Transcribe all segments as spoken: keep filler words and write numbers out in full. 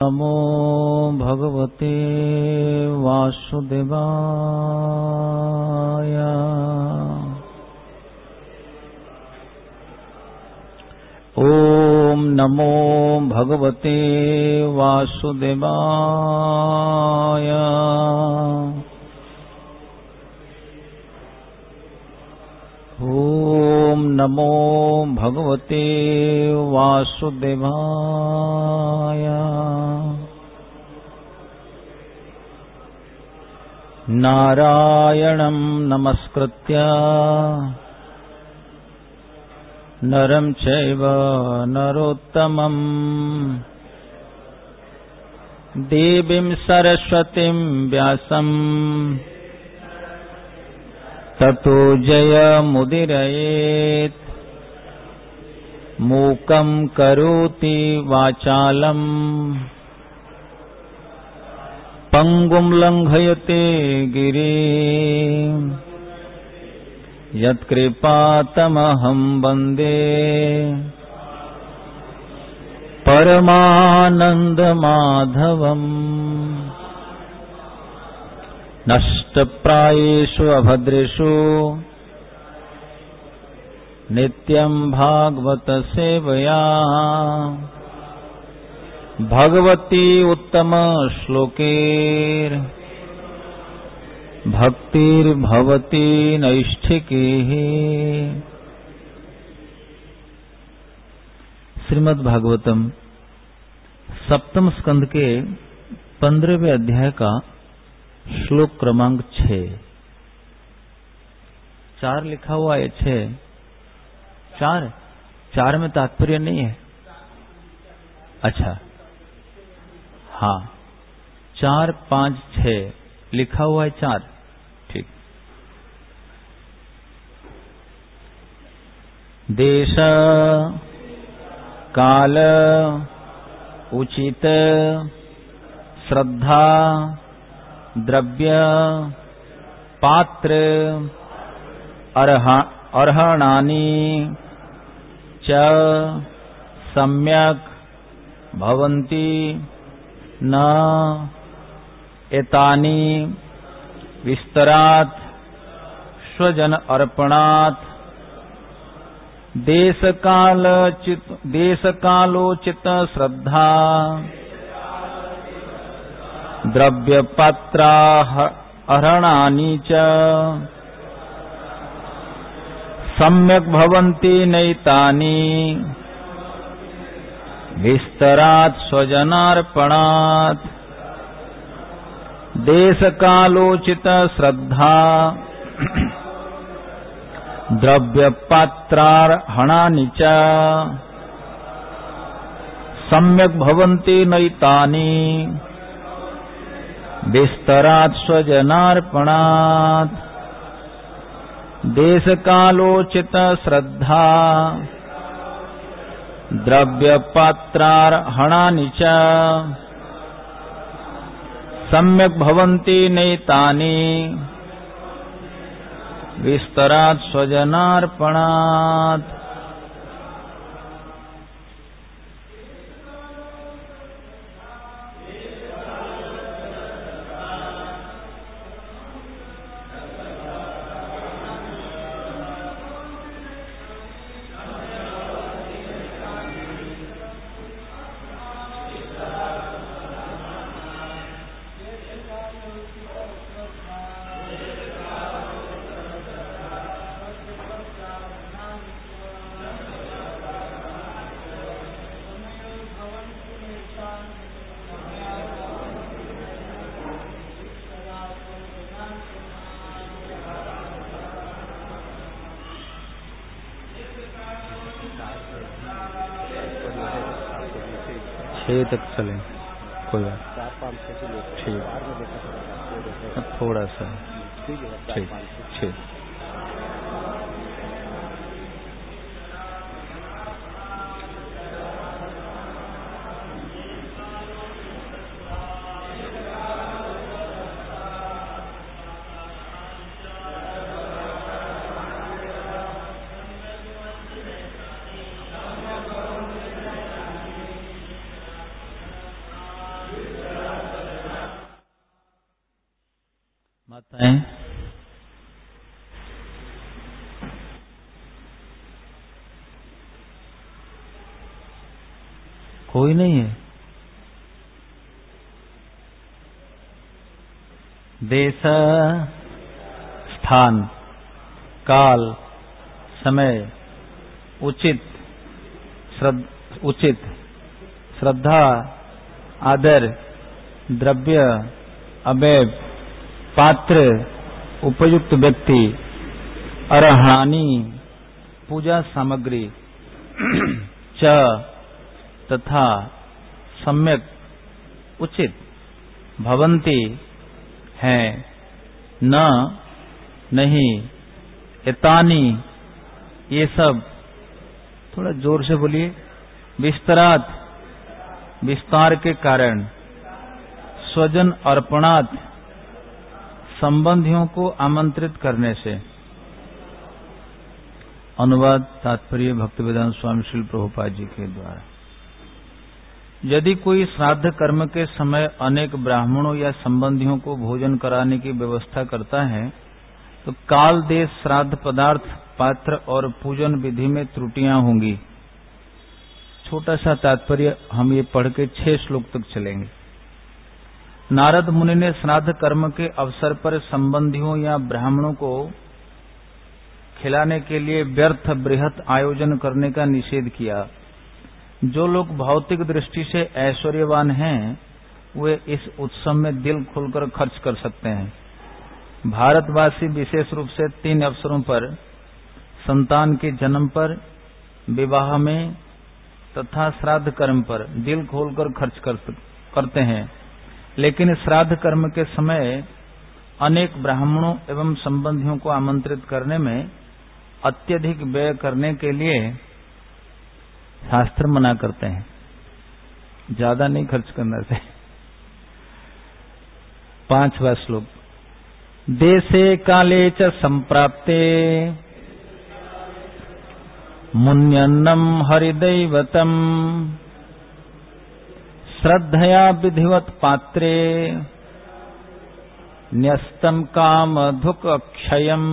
नमो भगवते वासुदेवाय। ओम नमो भगवते वासुदेवाय। ओम नमो भगवते वासुदेवाय। नारायणं नमस्कृत्य नरं चैव नरोत्तमं देवीं सरस्वतीं व्यासं ततो जयमुदीरयेत्। मूकं करोति वाचालं पंगुं लंघयते गिरिं। यत्कृपातमहं वन्दे परमानन्दमाधवम्। नष्टप्रायेषु अभद्रेषु नित्यं भागवत सेवया। भगवती उत्तम श्लोकेर भक्तिर्भवती नैष्ठिकीः। श्रीमद् भागवतम सप्तम स्कंद के पंद्रहवें अध्याय का श्लोक क्रमांक छह। चार लिखा हुआ है, छह चार चार में तात्पर्य नहीं है। अच्छा, हाँ, चार पांच छह लिखा हुआ है, चार, ठीक। देश काल उचित श्रद्धा द्रव्य पात्र अर्हणानि च सम्यक् भवन्ति न एतानि विस्तरात् स्वजन अर्पणात्। देशकालोचित देशकालोचित श्रद्धा द्रव्यपात्राहरणानि च सम्यक् भवन्ति नैतानि विस्तरात् स्वजनार्पणात्। देशकालोचित श्रद्धा द्रव्यपात्रार्हणानि च सम्यक् भवन्ति नैतानि विस्तरात् स्वजनार्पणात्। देशकालोचित श्रद्धा द्रव्यपात्रार्हणानि च सम्यक् भवन्ति नैतानि विस्तरात् स्वजनार्पणात्। छह तक चले, कोई बात, ठीक, थोड़ा सा, ठीक, ठीक। माताएं, कोई नहीं है। देश, स्थान, काल, समय, उचित श्रद्ध, उचित श्रद्धा, आदर, द्रव्य, अवयव, पात्र, उपयुक्त व्यक्ति, अरहानि, पूजा सामग्री, च तथा सम्यक, उचित, भवन्ति, हैं, न, नहीं, एतानि, ये सब, थोड़ा जोर से बोलिए, विस्तरात, विस्तार के कारण, स्वजन अर्पणात्, संबंधियों को आमंत्रित करने से। अनुवाद तात्पर्य भक्तिवेदांत स्वामी श्री प्रभुपाद जी के द्वारा। यदि कोई श्राद्ध कर्म के समय अनेक ब्राह्मणों या संबंधियों को भोजन कराने की व्यवस्था करता है तो काल, देश, श्राद्ध पदार्थ, पात्र और पूजन विधि में त्रुटियां होंगी। छोटा सा तात्पर्य हम ये पढ़ के छह श्लोक तक चलेंगे। नारद मुनि ने श्राद्ध कर्म के अवसर पर संबंधियों या ब्राह्मणों को खिलाने के लिए व्यर्थ बृहत आयोजन करने का निषेध किया। जो लोग भौतिक दृष्टि से ऐश्वर्यवान हैं वे इस उत्सव में दिल खोलकर खर्च कर सकते हैं। भारतवासी विशेष रूप से तीन अवसरों पर, संतान के जन्म पर, विवाह में तथा श्राद्ध कर्म पर दिल खोलकर खर्च कर, करते हैं, लेकिन श्राद्ध कर्म के समय अनेक ब्राह्मणों एवं संबंधियों को आमंत्रित करने में अत्यधिक व्यय करने के लिए शास्त्र मना करते हैं। ज्यादा नहीं खर्च करना चाहिए। पांचवा श्लोक। देशे काले च संप्राप्ते मुन्यन्नम हरिदैवतम श्रद्धया विधिवत पात्रे न्यस्तम काम धुक क्षयम।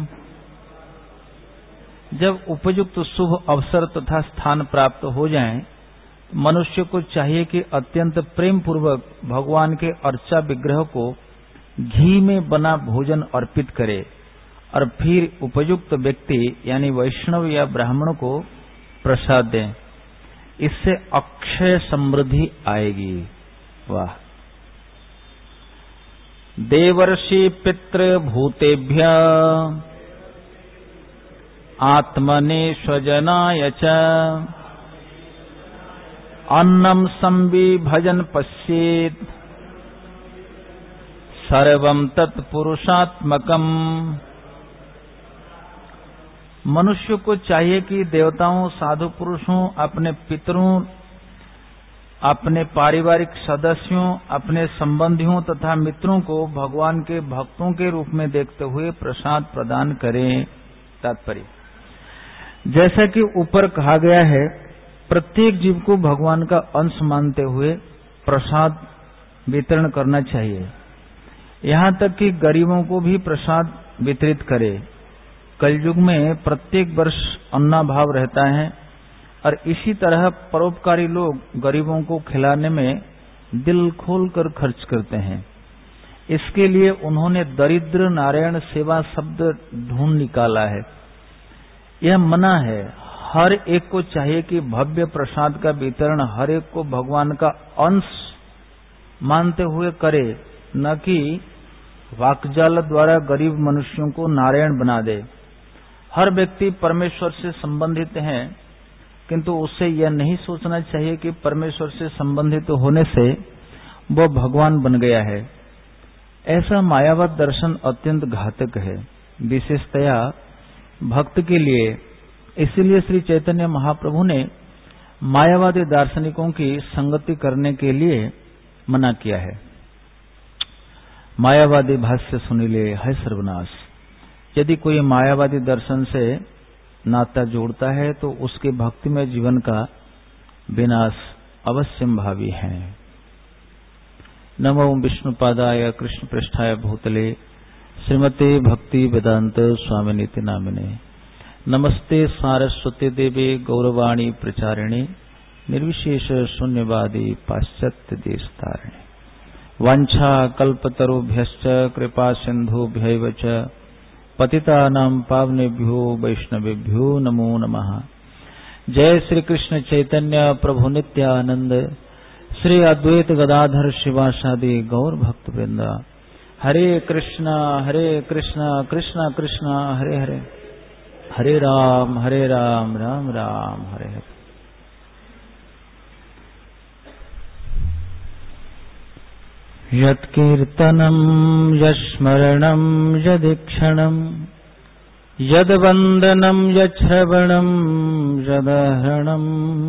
जब उपयुक्त शुभ अवसर तथा स्थान प्राप्त हो जाएं, मनुष्य को चाहिए कि अत्यंत प्रेम पूर्वक भगवान के अर्चा विग्रह को घी में बना भोजन अर्पित करे और फिर उपयुक्त व्यक्ति यानी वैष्णव या ब्राह्मण को प्रसाद दें। इससे अक्षय समृद्धि आएगी। वाह। देवर्षि पितृ भूतेभ्य आत्मने स्वजनाय च अन्नम संविभजन पश्येत् सर्वं तत्पुरुषात्मकम्। मनुष्य को चाहिए कि देवताओं, साधु पुरुषों, अपने पितरों, अपने पारिवारिक सदस्यों, अपने संबंधियों तथा मित्रों को भगवान के भक्तों के रूप में देखते हुए प्रसाद प्रदान करें। तात्पर्य, जैसा कि ऊपर कहा गया है, प्रत्येक जीव को भगवान का अंश मानते हुए प्रसाद वितरण करना चाहिए। यहाँ तक कि गरीबों को भी प्रसाद वितरित करे। कलयुग में प्रत्येक वर्ष अन्नाभाव रहता है और इसी तरह परोपकारी लोग गरीबों को खिलाने में दिल खोलकर खर्च करते हैं। इसके लिए उन्होंने दरिद्र नारायण सेवा शब्द ढूंढ निकाला है। यह मना है। हर एक को चाहिए कि भव्य प्रसाद का वितरण हर एक को भगवान का अंश मानते हुए करे, न कि वाकजाल द्वारा गरीब मनुष्यों को नारायण बना दे। हर व्यक्ति परमेश्वर से संबंधित है, किंतु उसे यह नहीं सोचना चाहिए कि परमेश्वर से संबंधित होने से वह भगवान बन गया है। ऐसा मायावाद दर्शन अत्यंत घातक है, विशेषतया भक्त के लिए। इसलिए श्री चैतन्य महाप्रभु ने मायावादी दार्शनिकों की संगति करने के लिए मना किया है। मायावादी भाष्य सुनिले है सर्वनाश। यदि कोई मायावादी दर्शन से नाता जोड़ता है तो उसके भक्तिमय जीवन का विनाश अवश्यंभावी है। नमो विष्णुपादाय कृष्ण पृष्ठाय भूतले श्रीमते भक्ति वेदांत स्वामिनीति नामिने। नमस्ते सारस्वती देवी गौरवाणी प्रचारिणे निर्विशेष शून्यवादी पाश्चात्य देश तारिणे। वांछा कल्पतरुभ्यश्च कृपा सिंधुभ्यैव च पतितानां पावनेभ्यो वैष्णवेभ्यो नमो नमः। जय श्री कृष्ण चैतन्य प्रभु नित्यानंद श्री अद्वैत गदाधर शिवासादि गौर भक्त वृंदा। हरे कृष्णा हरे कृष्णा कृष्णा कृष्णा हरे हरे, हरे राम हरे राम राम राम हरे हरे। यत्कीर्तनं यस्मरणं यदीक्षणं यद्वन्दनं यच्छ्रवणं यदहरणं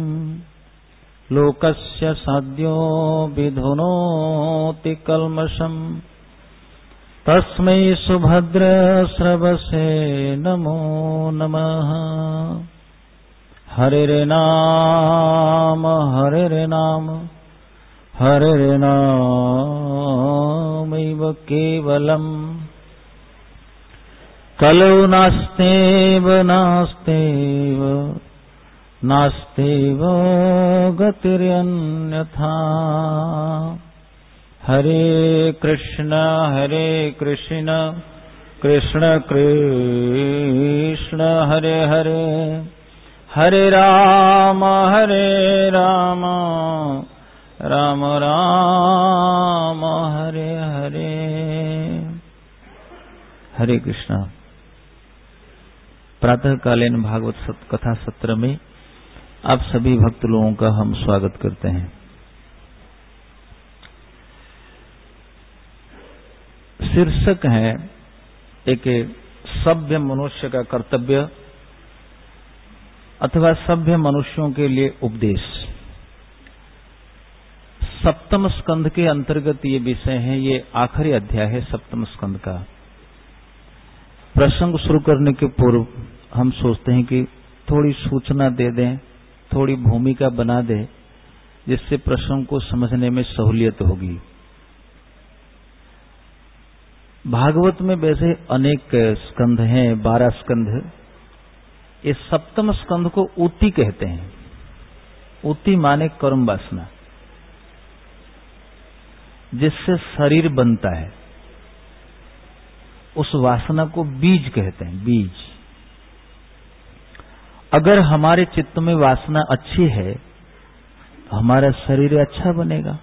लोकस्य सद्यो विधुनोति कल्मषम् तस्मै सुभद्र श्रवसे नमो नमः। हरे नाम हरे नाम हरे नामैव केवलम् कलौ नास्तेव नास्तेव नास्तेव गतिरन्यथा। हरे कृष्ण हरे कृष्ण कृष्ण कृष्ण हरे हरे, हरे राम हरे राम राम राम हरे हरे। हरे कृष्णा। प्रातःकालीन भागवत कथा सत्र में आप सभी भक्त लोगों का हम स्वागत करते हैं। शीर्षक है एक सभ्य मनुष्य का कर्तव्य अथवा सभ्य मनुष्यों के लिए उपदेश। सप्तम स्कंध के अंतर्गत ये विषय है। ये आखिरी अध्याय है सप्तम स्कंध का। प्रसंग शुरू करने के पूर्व हम सोचते हैं कि थोड़ी सूचना दे दें, थोड़ी भूमिका बना दें, जिससे प्रसंग को समझने में सहूलियत होगी। भागवत में वैसे अनेक स्कंध हैं, बारह स्कंध। इस सप्तम स्कंध को ऊती कहते हैं। ऊती माने कर्म वासना, जिससे शरीर बनता है, उस वासना को बीज कहते हैं। बीज। अगर हमारे चित्त में वासना अच्छी है तो हमारा शरीर अच्छा बनेगा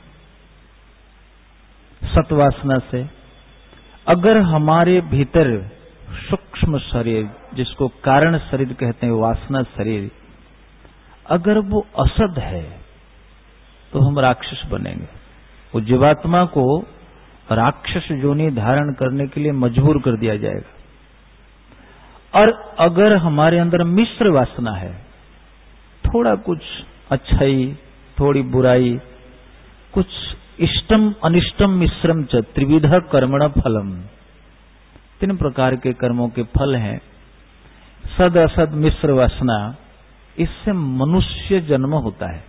सत्वासना से। अगर हमारे भीतर सूक्ष्म शरीर, जिसको कारण शरीर कहते हैं, वासना शरीर, अगर वो असद है तो हम राक्षस बनेंगे। वो जीवात्मा को राक्षस योनि धारण करने के लिए मजबूर कर दिया जाएगा। और अगर हमारे अंदर मिश्र वासना है, थोड़ा कुछ अच्छाई थोड़ी बुराई, कुछ इष्टम अनिष्टम मिश्रम च त्रिविध कर्मण फलम, तीन प्रकार के कर्मों के फल हैं। सद असद मिश्र वासना, इससे मनुष्य जन्म होता है।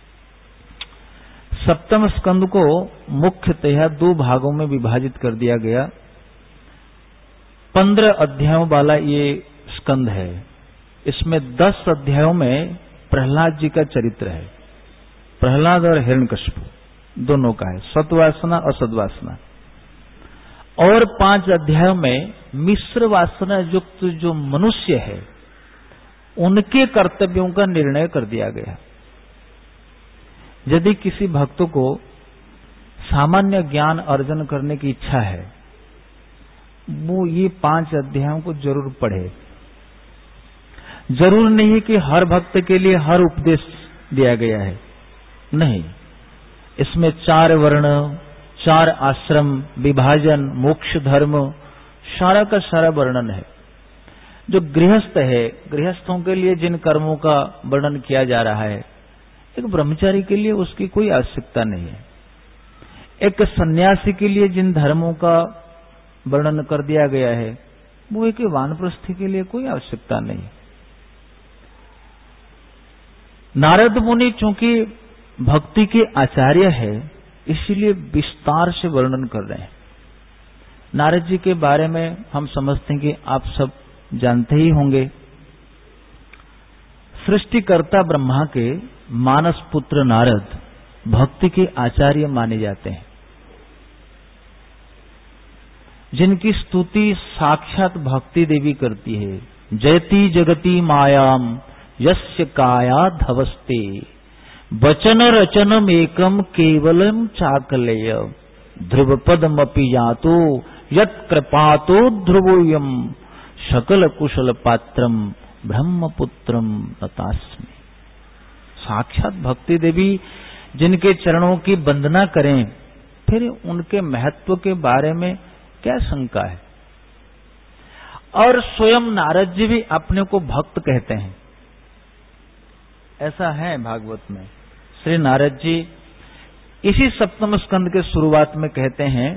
सप्तम स्कंद को मुख्यतः दो भागों में विभाजित कर दिया गया। पंद्रह अध्यायों वाला ये स्कंद है। इसमें दस अध्यायों में प्रहलाद जी का चरित्र है। प्रहलाद और हिरण्यकशिपु दोनों का है, सत्वासना और सद्वासना। और पांच अध्यायों में मिश्र वासना युक्त जो मनुष्य है, उनके कर्तव्यों का निर्णय कर दिया गया। यदि किसी भक्त को सामान्य ज्ञान अर्जन करने की इच्छा है, वो ये पांच अध्यायों को जरूर पढ़े। जरूर नहीं कि हर भक्त के लिए हर उपदेश दिया गया है, नहीं। इसमें चार वर्ण, चार आश्रम, विभाजन, मोक्ष धर्म, सारा का सारा वर्णन है। जो गृहस्थ है, गृहस्थों के लिए जिन कर्मों का वर्णन किया जा रहा है, एक ब्रह्मचारी के लिए उसकी कोई आवश्यकता नहीं है। एक सन्यासी के लिए जिन धर्मों का वर्णन कर दिया गया है, वो एक वानप्रस्थी के लिए कोई आवश्यकता नहीं। नारद मुनि चूंकि भक्ति के आचार्य है, इसलिए विस्तार से वर्णन कर रहे हैं। नारद जी के बारे में हम समझते हैं कि आप सब जानते ही होंगे। सृष्टिकर्ता ब्रह्मा के मानस पुत्र नारद भक्ति के आचार्य माने जाते हैं, जिनकी स्तुति साक्षात भक्ति देवी करती है। जयति जगति मायाम यस्य काया धवस्ते वचन रचनम एकम केवलम चाकलेय ध्रुवपदमपि यातो यत् कृपातो ध्रुवोयम सकल कुशल पात्रम ब्रह्मपुत्रम नतास्मि। साक्षात भक्ति देवी जिनके चरणों की वंदना करें, फिर उनके महत्व के बारे में क्या शंका है। और स्वयं नारद जी भी अपने को भक्त कहते हैं, ऐसा है भागवत में। श्री नारद जी इसी सप्तम स्कंद के शुरुआत में कहते हैं,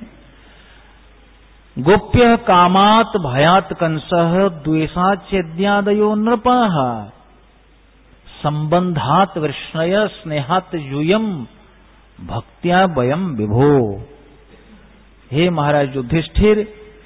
गोप्य कामात भयात कंसः द्वेषात् चेद्यादयो नृपः संबंधात वृष्णय स्नेहात यूयम भक्त्या वयम विभो। हे महाराज युधिष्ठिर,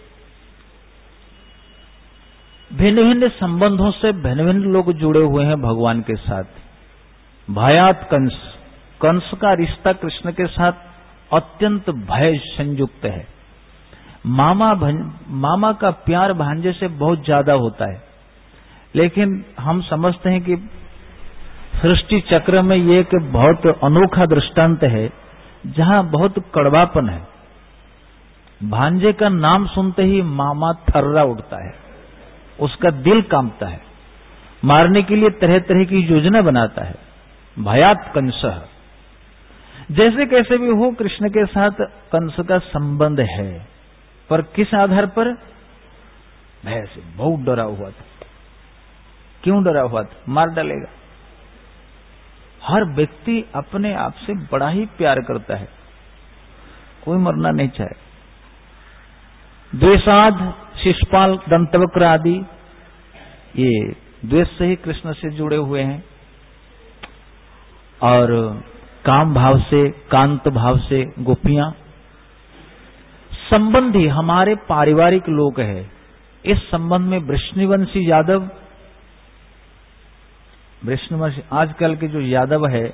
भिन्न भिन्न संबंधों से भिन्न भिन्न लोग जुड़े हुए हैं भगवान के साथ। भयात कंस, कंस का रिश्ता कृष्ण के साथ अत्यंत भय संयुक्त है। मामा मामा का प्यार भांजे से बहुत ज्यादा होता है, लेकिन हम समझते हैं कि सृष्टि चक्र में ये एक बहुत अनोखा दृष्टांत है जहां बहुत कड़वापन है। भांजे का नाम सुनते ही मामा थर्रा उठता है, उसका दिल कांपता है, मारने के लिए तरह तरह की योजना बनाता है। भयात कंस, जैसे कैसे भी हो कृष्ण के साथ कंस का संबंध है, पर किस आधार पर? भय से बहुत डरा हुआ था। क्यों डरा हुआ था? मार डालेगा। हर व्यक्ति अपने आप से बड़ा ही प्यार करता है, कोई मरना नहीं चाहे। द्वेषाद, शिशुपाल, दंतवक्र आदि ये द्वेष से ही कृष्ण से जुड़े हुए हैं, और काम भाव से, कांत भाव से गोपियां। संबंधी हमारे पारिवारिक लोग हैं। इस संबंध में वृष्णिवंशी यादव, वृष्णिवंशी आजकल के जो यादव है,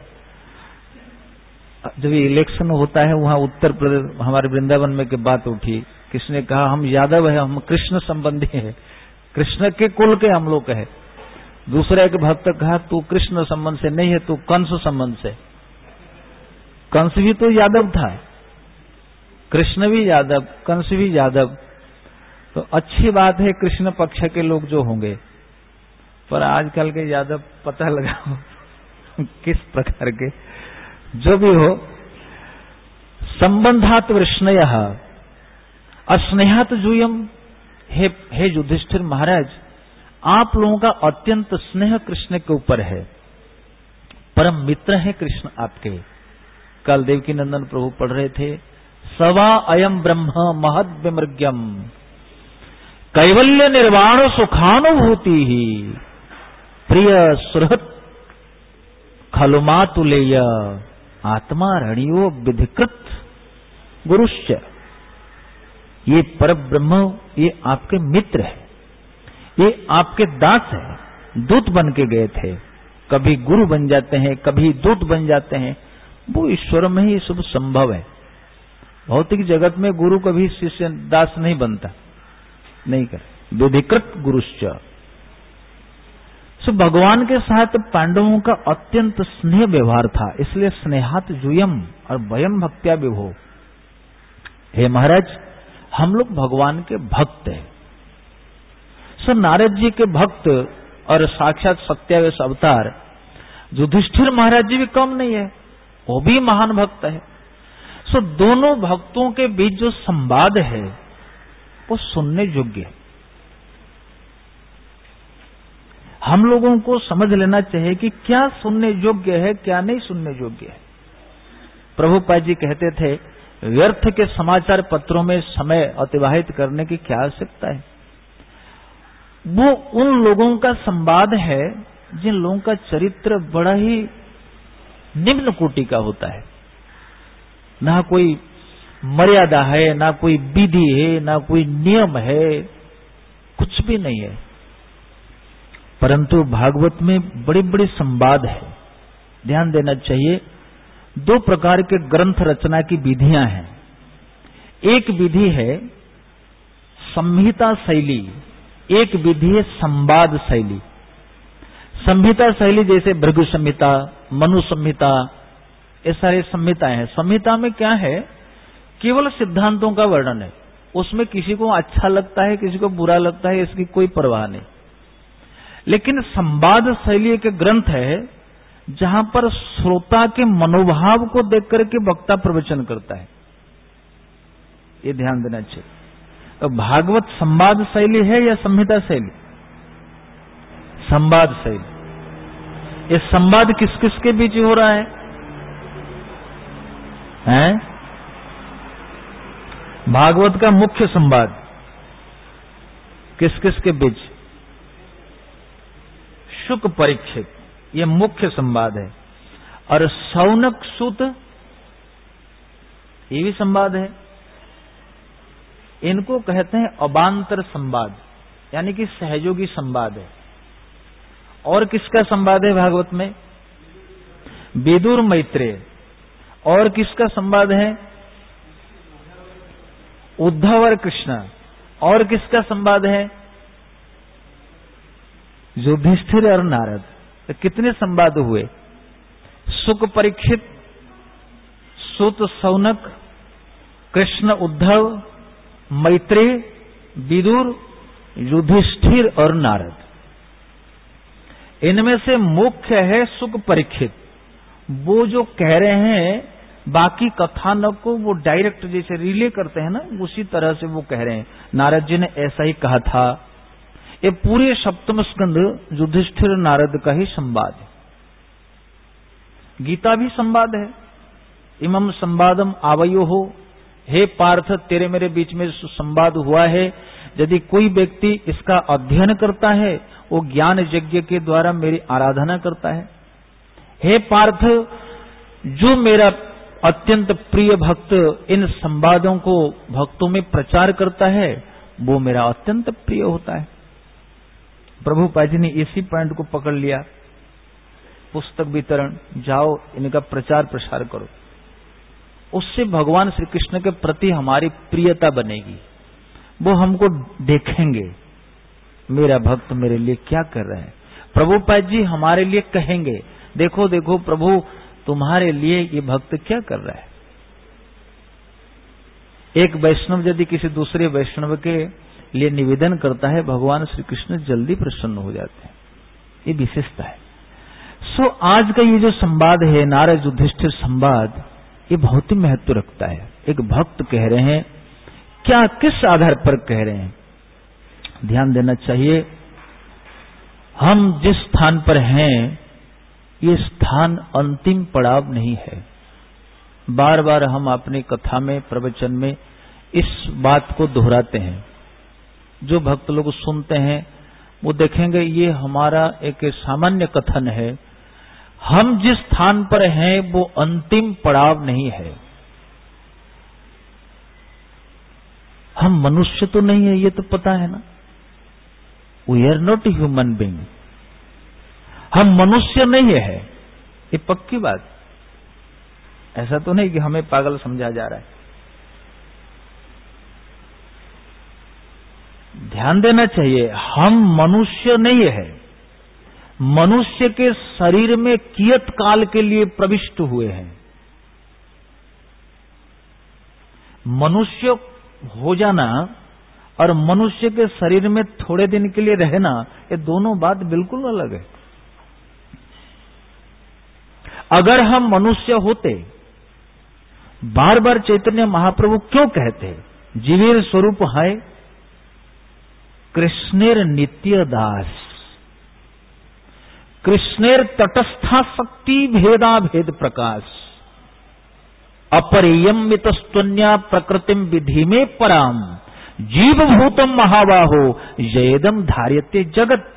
जब इलेक्शन होता है वहां उत्तर प्रदेश हमारे वृंदावन में की बात उठी, किसने कहा हम यादव है, हम कृष्ण संबंधी हैं, कृष्ण के कुल के हम लोग है। दूसरा एक भक्त कहा तू कृष्ण संबंध से नहीं है, तू कंस संबंध से। कंस भी तो यादव था, कृष्ण भी यादव, कंस भी यादव। तो अच्छी बात है कृष्ण पक्ष के लोग जो होंगे, पर आजकल के यादव पता लगा किस प्रकार के, जो भी हो। संबंधात वृष्णयः अस्नेहात जूयम। हे हे युधिष्ठिर महाराज, आप लोगों का अत्यंत स्नेह कृष्ण के ऊपर है, परम मित्र है कृष्ण आपके। कल देवकी नंदन प्रभु पढ़ रहे थे, सवा अयम ब्रह्म महद विमृग्यम कैवल्य निर्वाण सुखानुभूति ही प्रिय सुहृत खलुमातुलेय आत्मा रणियो विधिकृत गुरुश्च। ये पर ब्रह्म ये आपके मित्र है, ये आपके दास है, दूत बन के गए थे, कभी गुरु बन जाते हैं, कभी दूत बन जाते हैं। वो ईश्वर में ही सब संभव है। भौतिक जगत में गुरु कभी शिष्य दास नहीं बनता, नहीं कर। विधिकृत गुरुश्च। सो भगवान के साथ पांडवों का अत्यंत स्नेह व्यवहार था, इसलिए स्नेहात जूयम और वयम भक्त्या विभो। हे महाराज, हम लोग भगवान के भक्त हैं। सो नारद जी के भक्त और साक्षात सत्यावेश अवतार युधिष्ठिर महाराज जी भी कम नहीं है, वो भी महान भक्त है। सो दोनों भक्तों के बीच जो संवाद है वो सुनने योग्य है। हम लोगों को समझ लेना चाहिए कि क्या सुनने योग्य है, क्या नहीं सुनने योग्य है। प्रभुपाद जी कहते थे, व्यर्थ के समाचार पत्रों में समय अतिवाहित करने की क्या आवश्यकता है। वो उन लोगों का संवाद है जिन लोगों का चरित्र बड़ा ही निम्न कोटि का होता है, ना कोई मर्यादा है, ना कोई विधि है, ना कोई नियम है, कुछ भी नहीं है। परंतु भागवत में बड़े बड़े संवाद है, ध्यान देना चाहिए। दो प्रकार के ग्रंथ रचना की विधियां हैं। एक विधि है संहिता शैली, एक विधि है संवाद शैली। संहिता शैली जैसे भृगु संहिता, मनु संहिता, ये सारे संहिताएं हैं। संहिता में क्या है, केवल सिद्धांतों का वर्णन है, उसमें किसी को अच्छा लगता है, किसी को बुरा लगता है, इसकी कोई परवाह नहीं। लेकिन संवाद शैली एक ग्रंथ है जहां पर श्रोता के मनोभाव को देख करके वक्ता प्रवचन करता है, ये ध्यान देना चाहिए। तो भागवत संवाद शैली है या संहिता शैली? संवाद शैली। ये संवाद किस किस के बीच हो रहा है, हैं? भागवत का मुख्य संवाद किस किस के बीच? शुक परीक्षित, ये मुख्य संवाद है। और शौनक सूत, ये भी संवाद है। इनको कहते हैं अबांतर संवाद, यानी कि सहयोगी संवाद है। और किसका संवाद है भागवत में? विदुर मैत्रेय। और किसका संवाद है? उद्धव और कृष्ण। और किसका संवाद है? युधिष्ठिर और नारद। तो कितने संवाद हुए? सुक परीक्षित, सुत शौनक, कृष्ण उद्धव, मैत्रेय, विदुर, युधिष्ठिर और नारद। इनमें से मुख्य है सुक परीक्षित। वो जो कह रहे हैं, बाकी कथानक को वो डायरेक्ट जैसे रिले करते हैं ना, उसी तरह से वो कह रहे हैं, नारद जी ने ऐसा ही कहा था। ये पूरे सप्तम स्कंद युधिष्ठिर नारद का ही संवाद है। गीता भी संवाद है। इमम संवादम आवयो हो, हे पार्थ तेरे मेरे बीच में संवाद हुआ है। यदि कोई व्यक्ति इसका अध्ययन करता है, वो ज्ञान यज्ञ के द्वारा मेरी आराधना करता है। हे पार्थ, जो मेरा अत्यंत प्रिय भक्त इन संवादों को भक्तों में प्रचार करता है, वो मेरा अत्यंत प्रिय होता है। प्रभुपाद जी ने इसी पॉइंट को पकड़ लिया। पुस्तक वितरण, जाओ इनका प्रचार प्रसार करो, उससे भगवान श्री कृष्ण के प्रति हमारी प्रियता बनेगी। वो हमको देखेंगे, मेरा भक्त मेरे लिए क्या कर रहा है। प्रभुपाद जी हमारे लिए कहेंगे, देखो देखो प्रभु तुम्हारे लिए ये भक्त क्या कर रहा है। एक वैष्णव यदि किसी दूसरे वैष्णव के लिए निवेदन करता है, भगवान श्री कृष्ण जल्दी प्रसन्न हो जाते हैं। ये विशेषता है। सो आज का ये जो संवाद है, नारद युधिष्ठिर संवाद, ये बहुत ही महत्व रखता है। एक भक्त कह रहे हैं, क्या किस आधार पर कह रहे हैं, ध्यान देना चाहिए। हम जिस स्थान पर हैं, ये स्थान अंतिम पड़ाव नहीं है। बार बार हम अपनी कथा में, प्रवचन में इस बात को दोहराते हैं। जो भक्त लोग सुनते हैं वो देखेंगे ये हमारा एक सामान्य कथन है। हम जिस स्थान पर हैं वो अंतिम पड़ाव नहीं है। हम मनुष्य तो नहीं है, ये तो पता है ना। We are not human being. हम मनुष्य नहीं है, ये पक्की बात। ऐसा तो नहीं कि हमें पागल समझा जा रहा है। ध्यान देना चाहिए, हम मनुष्य नहीं है। मनुष्य के शरीर में कियत काल के लिए प्रविष्ट हुए हैं। मनुष्य हो जाना और मनुष्य के शरीर में थोड़े दिन के लिए रहना, ये दोनों बात बिल्कुल अलग है। अगर हम मनुष्य होते, बार बार चैतन्य महाप्रभु क्यों कहते, जीवेर स्वरूप है कृष्णेर नित्य दास, कृष्णेर तटस्था शक्ति भेदा भेद प्रकाश, अपरियमितस्त्वन्या प्रकृतिम विधि में पराम, जीव भूतम महाबाहो जयदम धार्यते जगत।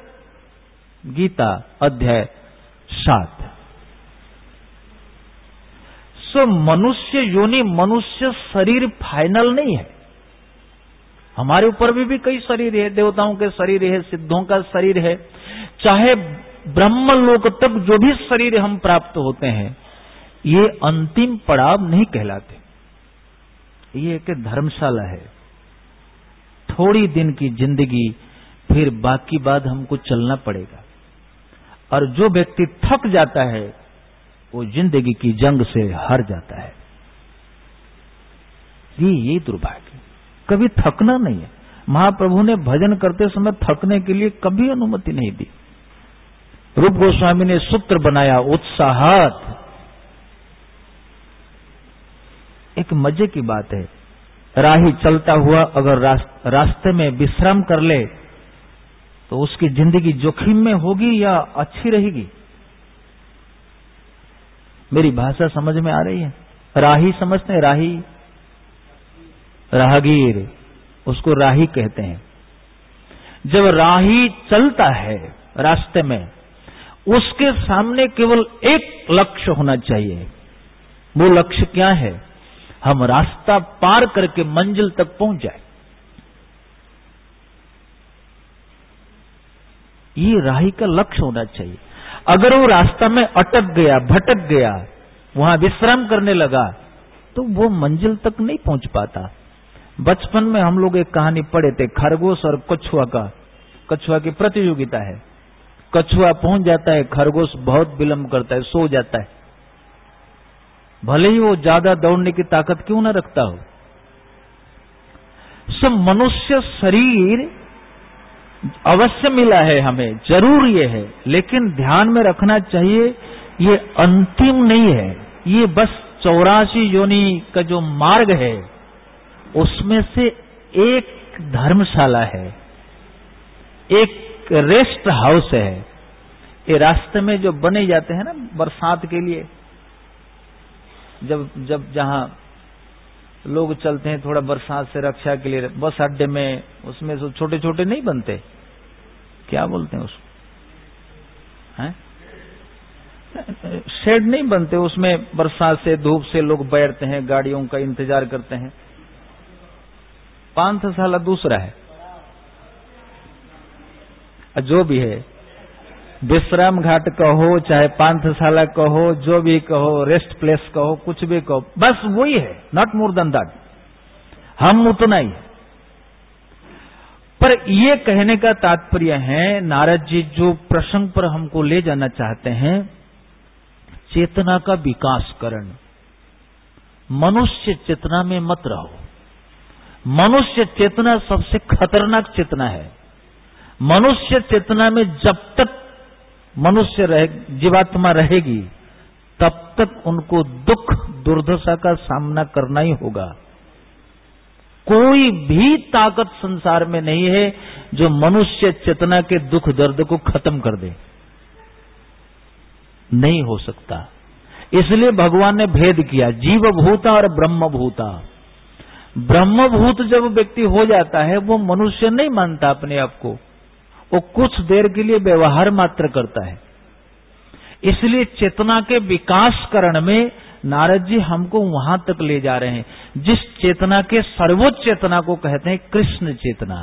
गीता अध्याय सात। सो मनुष्य योनि, मनुष्य शरीर फाइनल नहीं है। हमारे ऊपर भी, भी कई शरीर है, देवताओं के शरीर है, सिद्धों का शरीर है, चाहे ब्रह्मलोक तक जो भी शरीर हम प्राप्त होते हैं, ये अंतिम पड़ाव नहीं कहलाते। ये एक धर्मशाला है, थोड़ी दिन की जिंदगी, फिर बाकी बात हमको चलना पड़ेगा। और जो व्यक्ति थक जाता है वो जिंदगी की जंग से हार जाता है। ये ये दुर्भाग्य, कभी थकना नहीं है। महाप्रभु ने भजन करते समय थकने के लिए कभी अनुमति नहीं दी। रूप गोस्वामी ने सूत्र बनाया उत्साहात। एक मजे की बात है, राही चलता हुआ अगर रास्ते में विश्राम कर ले तो उसकी जिंदगी जोखिम में होगी या अच्छी रहेगी? मेरी भाषा समझ में आ रही है? राही समझते हैं? राही, राहगीर, उसको राही कहते हैं। जब राही चलता है रास्ते में, उसके सामने केवल एक लक्ष्य होना चाहिए। वो लक्ष्य क्या है? हम रास्ता पार करके मंजिल तक पहुंच जाए। ये राही का लक्ष्य होना चाहिए। अगर वो रास्ता में अटक गया, भटक गया, वहां विश्राम करने लगा, तो वो मंजिल तक नहीं पहुंच पाता। बचपन में हम लोग एक कहानी पढ़े थे, खरगोश और कछुआ का। कछुआ की प्रतियोगिता है, कछुआ पहुंच जाता है, खरगोश बहुत विलंब करता है, सो जाता है। भले ही वो ज्यादा दौड़ने की ताकत क्यों न रखता हो। सो मनुष्य शरीर अवश्य मिला है हमें, जरूर ये है, लेकिन ध्यान में रखना चाहिए ये अंतिम नहीं है। ये बस चौरासी योनि का जो मार्ग है उसमें से एक धर्मशाला है, एक रेस्ट हाउस है। ये रास्ते में जो बने जाते हैं ना बरसात के लिए, जब जब जहां लोग चलते हैं थोड़ा बरसात से रक्षा के लिए, बस अड्डे में, उसमें जो छोटे छोटे नहीं बनते, क्या बोलते हैं उसको, हैं? शेड नहीं बनते, उसमें बरसात से धूप से लोग बैठते हैं, गाड़ियों का इंतजार करते हैं। पांथशाला दूसरा है, जो भी है, विश्राम घाट कहो चाहे पांथशाला कहो, जो भी कहो, रेस्ट प्लेस कहो, कुछ भी कहो, बस वही है, नॉट मोर देन दैट। हम उतना ही है। पर ये कहने का तात्पर्य है, नारद जी जो प्रसंग पर हमको ले जाना चाहते हैं, चेतना का विकास करण। मनुष्य चेतना में मत रहो। मनुष्य चेतना सबसे खतरनाक चेतना है। मनुष्य चेतना में जब तक मनुष्य रहे, जीवात्मा रहेगी, तब तक उनको दुख दुर्दशा का सामना करना ही होगा। कोई भी ताकत संसार में नहीं है जो मनुष्य चेतना के दुख दर्द को खत्म कर दे, नहीं हो सकता। इसलिए भगवान ने भेद किया, जीव भूता और ब्रह्म भूता। ब्रह्मभूत जब व्यक्ति हो जाता है, वो मनुष्य नहीं मानता अपने आप को, वो कुछ देर के लिए व्यवहार मात्र करता है। इसलिए चेतना के विकास करण में नारद जी हमको वहां तक ले जा रहे हैं, जिस चेतना के सर्वोच्च चेतना को कहते हैं कृष्ण चेतना,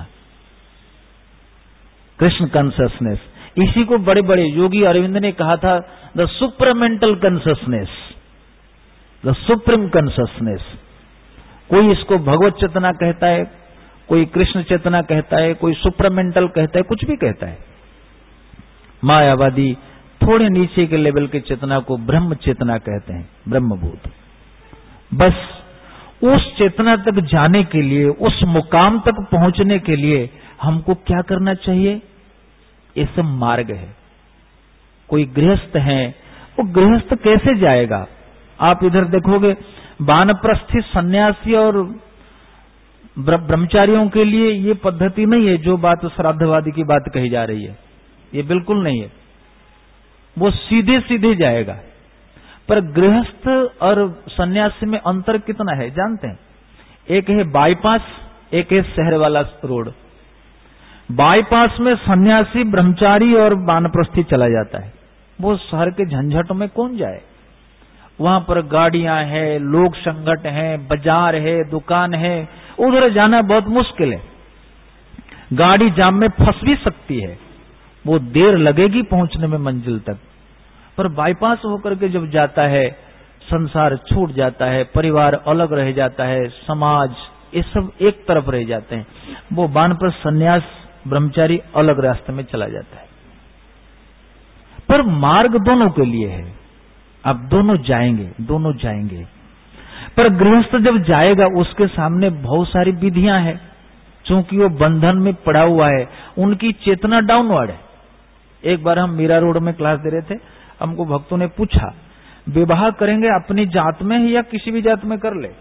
कृष्ण कॉन्शसनेस। इसी को बड़े बड़े योगी अरविंद ने कहा था the supermental consciousness, the supreme consciousness. कोई इसको भगवत चेतना कहता है, कोई कृष्ण चेतना कहता है, कोई सुपरमेंटल कहता है, कुछ भी कहता है। मायावादी थोड़े नीचे के लेवल की चेतना को ब्रह्म चेतना कहते हैं, ब्रह्मभूत। बस उस चेतना तक जाने के लिए, उस मुकाम तक पहुंचने के लिए हमको क्या करना चाहिए? ये सब मार्ग है। कोई गृहस्थ है, वो गृहस्थ कैसे जाएगा? आप इधर देखोगे, वानप्रस्थी सन्यासी और ब्रह्मचारियों के लिए ये पद्धति नहीं है जो बात श्राद्धवादी की बात कही जा रही है, ये बिल्कुल नहीं है। वो सीधे सीधे जाएगा। पर गृहस्थ और सन्यासी में अंतर कितना है जानते हैं? एक है बाईपास, एक है शहर वाला रोड। बाईपास में सन्यासी, ब्रह्मचारी और वानप्रस्थी चला जाता है। वो शहर के झंझट में कौन जाए? वहां पर गाड़ियां हैं, लोग संगठ हैं, बाजार है, दुकान है, उधर जाना बहुत मुश्किल है। गाड़ी जाम में फंस भी सकती है, वो देर लगेगी पहुंचने में मंजिल तक। पर बाईपास होकर के जब जाता है, संसार छूट जाता है, परिवार अलग रह जाता है, समाज ये सब एक तरफ रह जाते हैं। वो वानप्रस्थ सन्यास ब्रह्मचारी अलग रास्ते में चला जाता है। पर मार्ग दोनों के लिए है, अब दोनों जाएंगे, दोनों जाएंगे। पर गृहस्थ जब जाएगा उसके सामने बहुत सारी विधियां हैं, क्योंकि वो बंधन में पड़ा हुआ है, उनकी चेतना डाउनवर्ड है। एक बार हम मीरा रोड में क्लास दे रहे थे, हमको भक्तों ने पूछा विवाह करेंगे अपनी जात में या किसी भी जात में कर ले,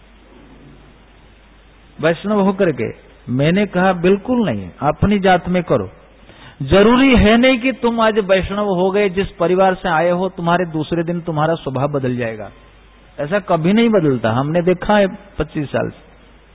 वैष्णव होकर के? मैंने कहा बिल्कुल नहीं, अपनी जात में करो। जरूरी है नहीं कि तुम आज वैष्णव हो गए, जिस परिवार से आए हो तुम्हारे दूसरे दिन तुम्हारा स्वभाव बदल जाएगा, ऐसा कभी नहीं बदलता। हमने देखा है पच्चीस साल से।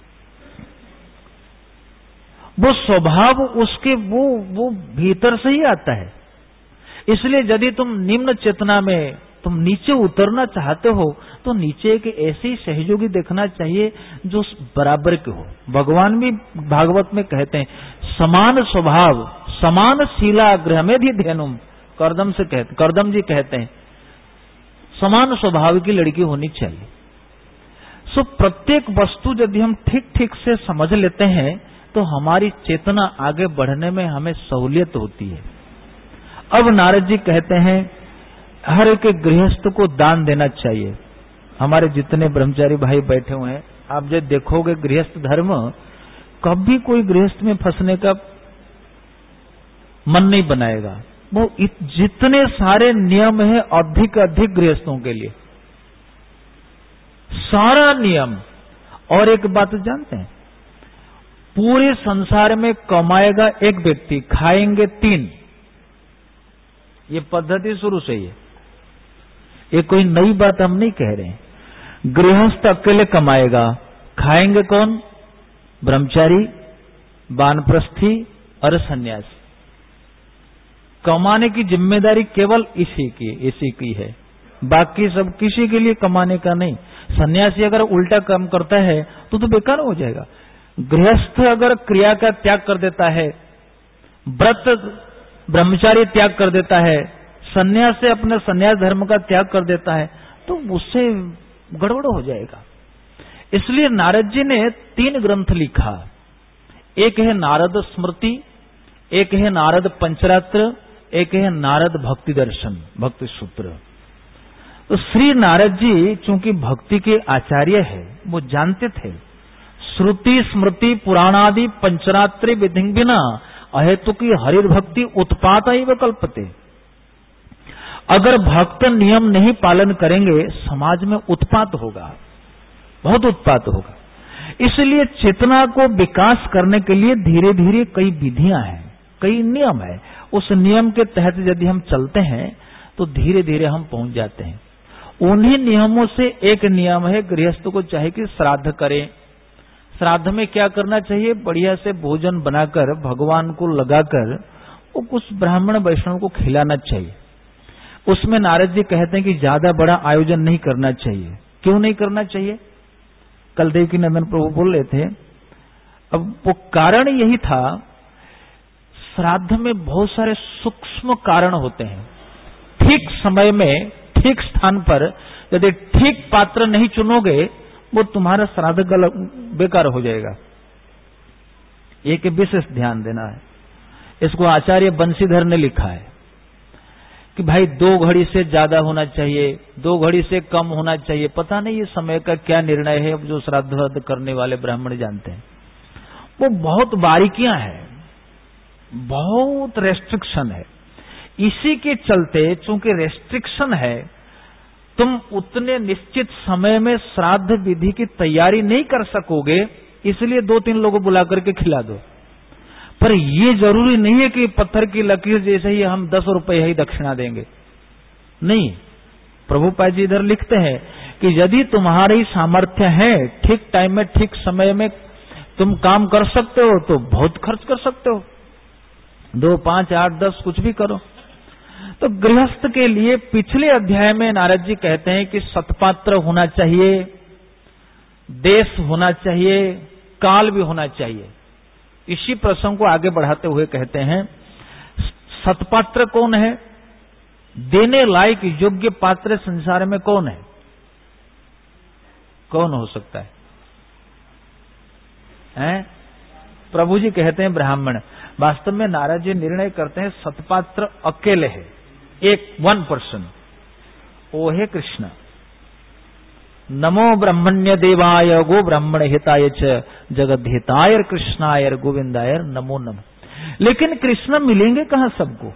वो स्वभाव उसके वो वो भीतर से ही आता है। इसलिए यदि तुम निम्न चेतना में तुम नीचे उतरना चाहते हो तो नीचे एक ऐसे ही सहयोगी देखना चाहिए जो बराबर के हो। भगवान भी भागवत में कहते हैं समान स्वभाव समान शीलाग्रह में भी धेनुम, करदम से कहते करदम जी कहते हैं समान स्वभाव की लड़की होनी चाहिए। सो प्रत्येक वस्तु यदि हम ठीक ठीक से समझ लेते हैं तो हमारी चेतना आगे बढ़ने में हमें सहूलियत होती है। अब नारद जी कहते हैं हर एक गृहस्थ को दान देना चाहिए। हमारे जितने ब्रह्मचारी भाई बैठे हुए हैं, आप जब देखोगे गृहस्थ धर्म, कभी कोई गृहस्थ में फंसने का मन नहीं बनाएगा। वो जितने सारे नियम है अधिक अधिक गृहस्थों के लिए, सारा नियम। और एक बात जानते हैं, पूरे संसार में कमाएगा एक व्यक्ति, खाएंगे तीन। ये पद्धति शुरू से ही है, ये कोई नई बात हम नहीं कह रहे हैं। गृहस्थ अकेले कमाएगा, खाएंगे कौन? ब्रह्मचारी, वानप्रस्थी और सन्यासी। कमाने की जिम्मेदारी केवल इसी की इसी की है, बाकी सब किसी के लिए कमाने का नहीं। सन्यासी अगर उल्टा काम करता है तो तो बेकार हो जाएगा। गृहस्थ अगर क्रिया का त्याग कर देता है, व्रत ब्रह्मचारी त्याग कर देता है, सन्यास से अपने सन्यास धर्म का त्याग कर देता है, तो उससे गड़बड़ हो जाएगा। इसलिए नारद जी ने तीन ग्रंथ लिखा। एक है नारद स्मृति, एक है नारद पंचरात्र, एक है नारद भक्ति दर्शन, भक्ति सूत्र। तो श्री नारद जी चूंकि भक्ति के आचार्य है, वो जानते थे श्रुति स्मृति पुराणादि पंचरात्रि विधि बिना अहेतु की हरिर भक्ति उत्पात एव कल्पते। अगर भक्त नियम नहीं पालन करेंगे समाज में उत्पात होगा, बहुत उत्पात होगा। इसलिए चेतना को विकास करने के लिए धीरे धीरे कई विधियां हैं, कई नियम है। उस नियम के तहत यदि हम चलते हैं तो धीरे धीरे हम पहुंच जाते हैं। उन्हीं नियमों से एक नियम है, गृहस्थ को चाहे कि श्राद्ध करें। श्राद्ध में क्या करना चाहिए? बढ़िया से भोजन बनाकर भगवान को लगाकर वो कुछ ब्राह्मण वैष्णव को खिलाना चाहिए। उसमें नारद जी कहते हैं कि ज्यादा बड़ा आयोजन नहीं करना चाहिए। क्यों नहीं करना चाहिए? कल देवकी नंदन प्रभु बोल रहे थे। अब वो कारण यही था, श्राद्ध में बहुत सारे सूक्ष्म कारण होते हैं। ठीक समय में ठीक स्थान पर यदि ठीक पात्र नहीं चुनोगे वो तुम्हारा श्राद्ध गलत बेकार हो जाएगा। एक विशेष ध्यान देना है। इसको आचार्य बंशीधर ने लिखा है कि भाई दो घड़ी से ज्यादा होना चाहिए, दो घड़ी से कम होना चाहिए। पता नहीं ये समय का क्या निर्णय है, जो श्राद्ध करने वाले ब्राह्मण जानते हैं। वो बहुत बारीकियां हैं, बहुत रेस्ट्रिक्शन है। इसी के चलते चूंकि रेस्ट्रिक्शन है, तुम उतने निश्चित समय में श्राद्ध विधि की तैयारी नहीं कर सकोगे, इसलिए दो तीन लोगों बुला करके खिला दो। पर ये जरूरी नहीं है कि पत्थर की लकीर जैसे ही हम दस रुपए ही दक्षिणा देंगे। नहीं, प्रभुपाद जी इधर लिखते हैं कि यदि तुम्हारी सामर्थ्य है, ठीक टाइम में ठीक समय में तुम काम कर सकते हो तो बहुत खर्च कर सकते हो। दो पांच आठ दस कुछ भी करो। तो गृहस्थ के लिए पिछले अध्याय में नारद जी कहते हैं कि सत्पात्र होना चाहिए, देश होना चाहिए, काल भी होना चाहिए। इसी प्रसंग को आगे बढ़ाते हुए कहते हैं सत्पात्र कौन है, देने लायक योग्य पात्र संसार में कौन है, कौन हो सकता है, हैं? प्रभु जी कहते हैं ब्राह्मण। वास्तव में नारद जी निर्णय करते हैं सत्पात्र अकेले है, एक वन पर्सन, वो है कृष्ण। नमो ब्रह्मण्य देवाय गो ब्राह्मण हिताय च जगद हिताय कृष्णाय गोविंदाय नमो नमः। लेकिन कृष्ण मिलेंगे कहां सबको?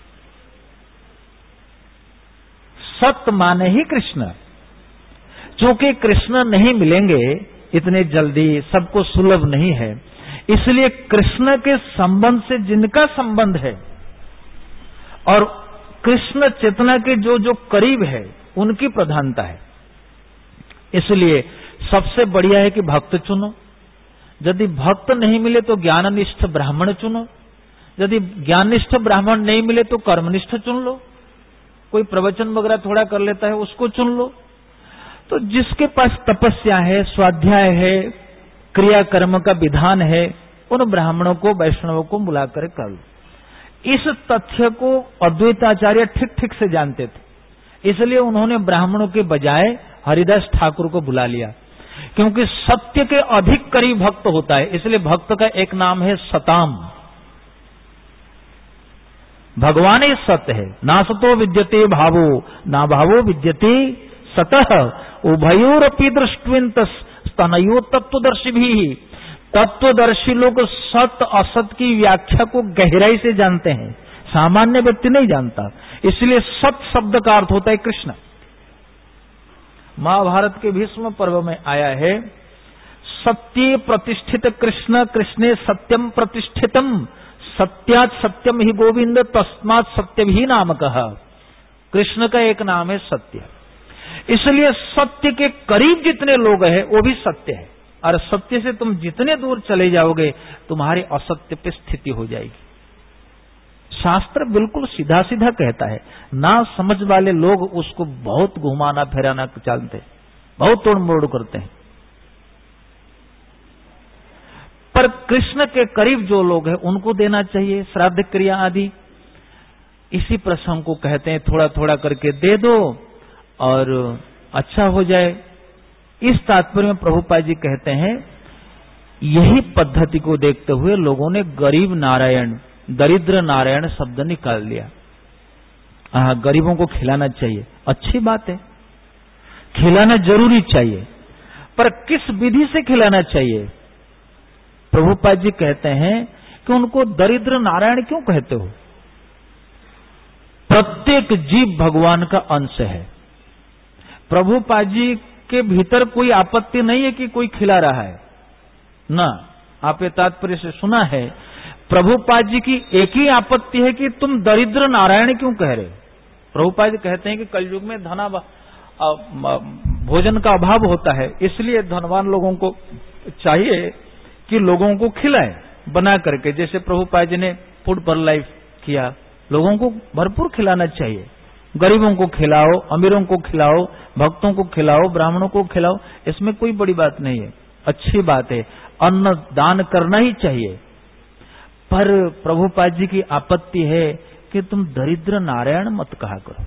सत माने ही कृष्ण। चूंकि कृष्ण नहीं मिलेंगे इतने जल्दी, सबको सुलभ नहीं है, इसलिए कृष्ण के संबंध से जिनका संबंध है और कृष्ण चेतना के जो जो करीब है उनकी प्रधानता है। इसलिए सबसे बढ़िया है कि भक्त चुनो। यदि भक्त नहीं मिले तो ज्ञाननिष्ठ ब्राह्मण चुनो, यदि ज्ञाननिष्ठ ब्राह्मण नहीं मिले तो कर्मनिष्ठ चुन लो। कोई प्रवचन वगैरह थोड़ा कर लेता है उसको चुन लो। तो जिसके पास तपस्या है, स्वाध्याय है, क्रिया कर्म का विधान है, उन ब्राह्मणों को, वैष्णवों को बुलाकर कर लो। इस तथ्य को अद्वैताचार्य ठीक ठीक से जानते थे, इसलिए उन्होंने ब्राह्मणों के बजाय हरिदास ठाकुर को बुला लिया, क्योंकि सत्य के अधिक करीब भक्त होता है। इसलिए भक्त का एक नाम है सताम। भगवान ही सत्य है। ना सतो विद्यते भावो ना भावो विद्यते सतः उभयोरपि दृष्टविंत स्तनयो तत्वदर्शी भी। तत्वदर्शी लोग सत असत की व्याख्या को गहराई से जानते हैं, सामान्य व्यक्ति नहीं जानता। इसलिए सत शब्द का अर्थ होता है कृष्ण। महाभारत के भीष्म पर्व में आया है, सत्ये प्रतिष्ठित कृष्ण कृष्णे सत्यम प्रतिष्ठितम सत्यात सत्यम ही गोविंद तस्मात् सत्य भी नामकः। कृष्ण का एक नाम है सत्य। इसलिए सत्य के करीब जितने लोग हैं वो भी सत्य है, और सत्य से तुम जितने दूर चले जाओगे तुम्हारे असत्य पे स्थिति हो जाएगी। शास्त्र बिल्कुल सीधा सीधा कहता है, ना समझ वाले लोग उसको बहुत घुमाना फिराना चलते, बहुत तोड़ मोड़ करते हैं। पर कृष्ण के करीब जो लोग हैं उनको देना चाहिए श्राद्ध क्रिया आदि। इसी प्रसंग को कहते हैं थोड़ा थोड़ा करके दे दो और अच्छा हो जाए। इस तात्पर्य में प्रभुपाद जी कहते हैं यही पद्धति को देखते हुए लोगों ने गरीब नारायण, दरिद्र नारायण शब्द निकाल लिया। हाँ, गरीबों को खिलाना चाहिए, अच्छी बात है, खिलाना जरूरी चाहिए, पर किस विधि से खिलाना चाहिए? प्रभुपाद जी कहते हैं कि उनको दरिद्र नारायण क्यों कहते हो? प्रत्येक जीव भगवान का अंश है। प्रभुपाद जी के भीतर कोई आपत्ति नहीं है कि कोई खिला रहा है ना। आपने तात्पर्य से सुना है, प्रभुपाद जी की एक ही आपत्ति है कि तुम दरिद्र नारायण क्यों कह रहे हो। प्रभुपाद जी कहते हैं कि कलयुग में धना भोजन का अभाव होता है, इसलिए धनवान लोगों को चाहिए कि लोगों को खिलाए बना करके, जैसे प्रभुपाद जी ने फूड फॉर लाइफ किया। लोगों को भरपूर खिलाना चाहिए, गरीबों को खिलाओ, अमीरों को खिलाओ, भक्तों को खिलाओ, ब्राह्मणों को खिलाओ, इसमें कोई बड़ी बात नहीं है, अच्छी बात है, अन्न दान करना ही चाहिए। पर प्रभुपाद जी की आपत्ति है कि तुम दरिद्र नारायण मत कहा करो।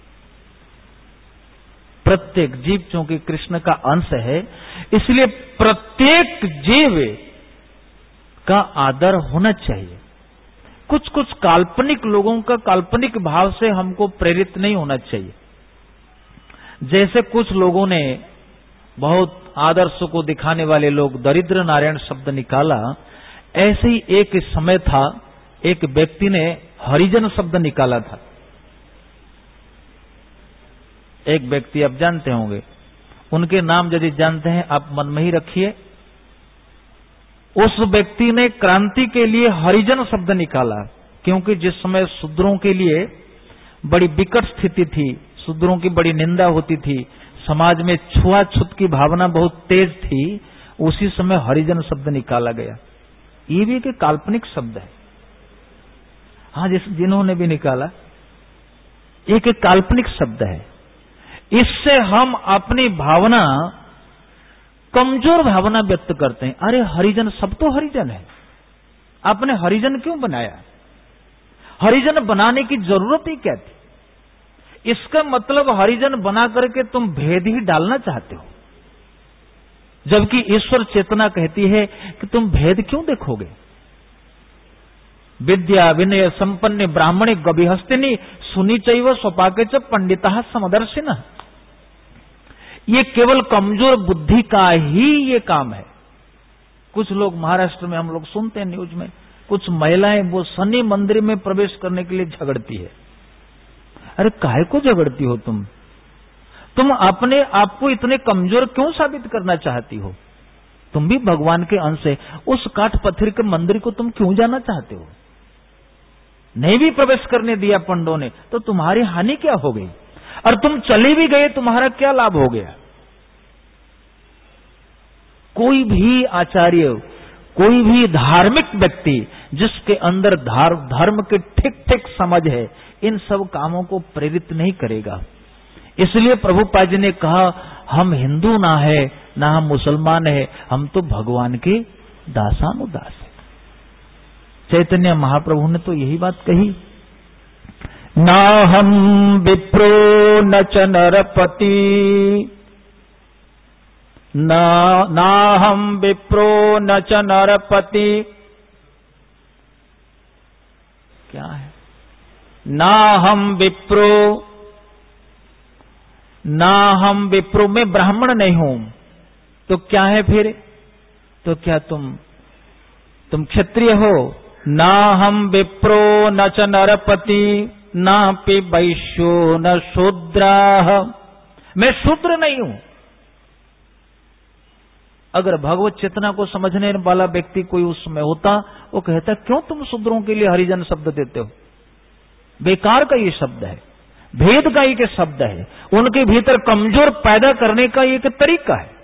प्रत्येक जीव चूंकि कृष्ण का अंश है, इसलिए प्रत्येक जीव का आदर होना चाहिए। कुछ कुछ काल्पनिक लोगों का काल्पनिक भाव से हमको प्रेरित नहीं होना चाहिए। जैसे कुछ लोगों ने बहुत आदर्श को दिखाने वाले लोग दरिद्र नारायण शब्द निकाला, ऐसे ही एक समय था एक व्यक्ति ने हरिजन शब्द निकाला था। एक व्यक्ति आप जानते होंगे, उनके नाम यदि जानते हैं आप मन में ही रखिए। उस व्यक्ति ने क्रांति के लिए हरिजन शब्द निकाला, क्योंकि जिस समय शूद्रों के लिए बड़ी विकट स्थिति थी, शूद्रों की बड़ी निंदा होती थी, समाज में छुआछूत की भावना बहुत तेज थी, उसी समय हरिजन शब्द निकाला गया। ये भी एक काल्पनिक शब्द है। हाँ, जिस जिन्होंने भी निकाला, एक एक काल्पनिक शब्द है। इससे हम अपनी भावना, कमजोर भावना व्यक्त करते हैं। अरे हरिजन, सब तो हरिजन है, आपने हरिजन क्यों बनाया? हरिजन बनाने की जरूरत ही क्या थी? इसका मतलब हरिजन बना करके तुम भेद ही डालना चाहते हो, जबकि ईश्वर चेतना कहती है कि तुम भेद क्यों देखोगे? विद्या विनय संपन्न ब्राह्मणे गभिहस्तिनी सुनी चैव स्वपाके च पंडिता समदर्शिन। ये केवल कमजोर बुद्धि का ही ये काम है। कुछ लोग महाराष्ट्र में हम लोग सुनते हैं न्यूज में, कुछ महिलाएं वो शनि मंदिर में प्रवेश करने के लिए झगड़ती है। अरे काहे को झगड़ती हो तुम? तुम अपने आप को इतने कमजोर क्यों साबित करना चाहती हो? तुम भी भगवान के अंश है। उस काठ पत्थर के मंदिर को तुम क्यों जाना चाहते हो? नहीं भी प्रवेश करने दिया पंडों ने तो तुम्हारी हानि क्या हो गई? और तुम चले भी गए, तुम्हारा क्या लाभ हो गया? कोई भी आचार्य, कोई भी धार्मिक व्यक्ति जिसके अंदर धर्म के ठीक ठीक समझ है, इन सब कामों को प्रेरित नहीं करेगा। इसलिए प्रभुपाद जी ने कहा, हम हिंदू ना है ना हम मुसलमान है, हम तो भगवान के दासानुदास है। चैतन्य महाप्रभु ने तो यही बात कही, ना हम विप्रो न च नरपति, ना ना हम विप्रो न च नरपति। क्या है? ना हम विप्रो, ना हम विप्रो, मैं ब्राह्मण नहीं हूं तो क्या है फिर? तो क्या तुम तुम क्षत्रिय हो? ना हम विप्रो न च नरपति, ना पि वैश्यो न शूद्राः, मैं शूद्र नहीं हूं। अगर भगवत चेतना को समझने वाला व्यक्ति कोई उसमें होता, वो कहता क्यों तुम शूद्रों के लिए हरिजन शब्द देते हो? बेकार का ये शब्द है, भेद का एक शब्द है, उनके भीतर कमजोर पैदा करने का एक तरीका है।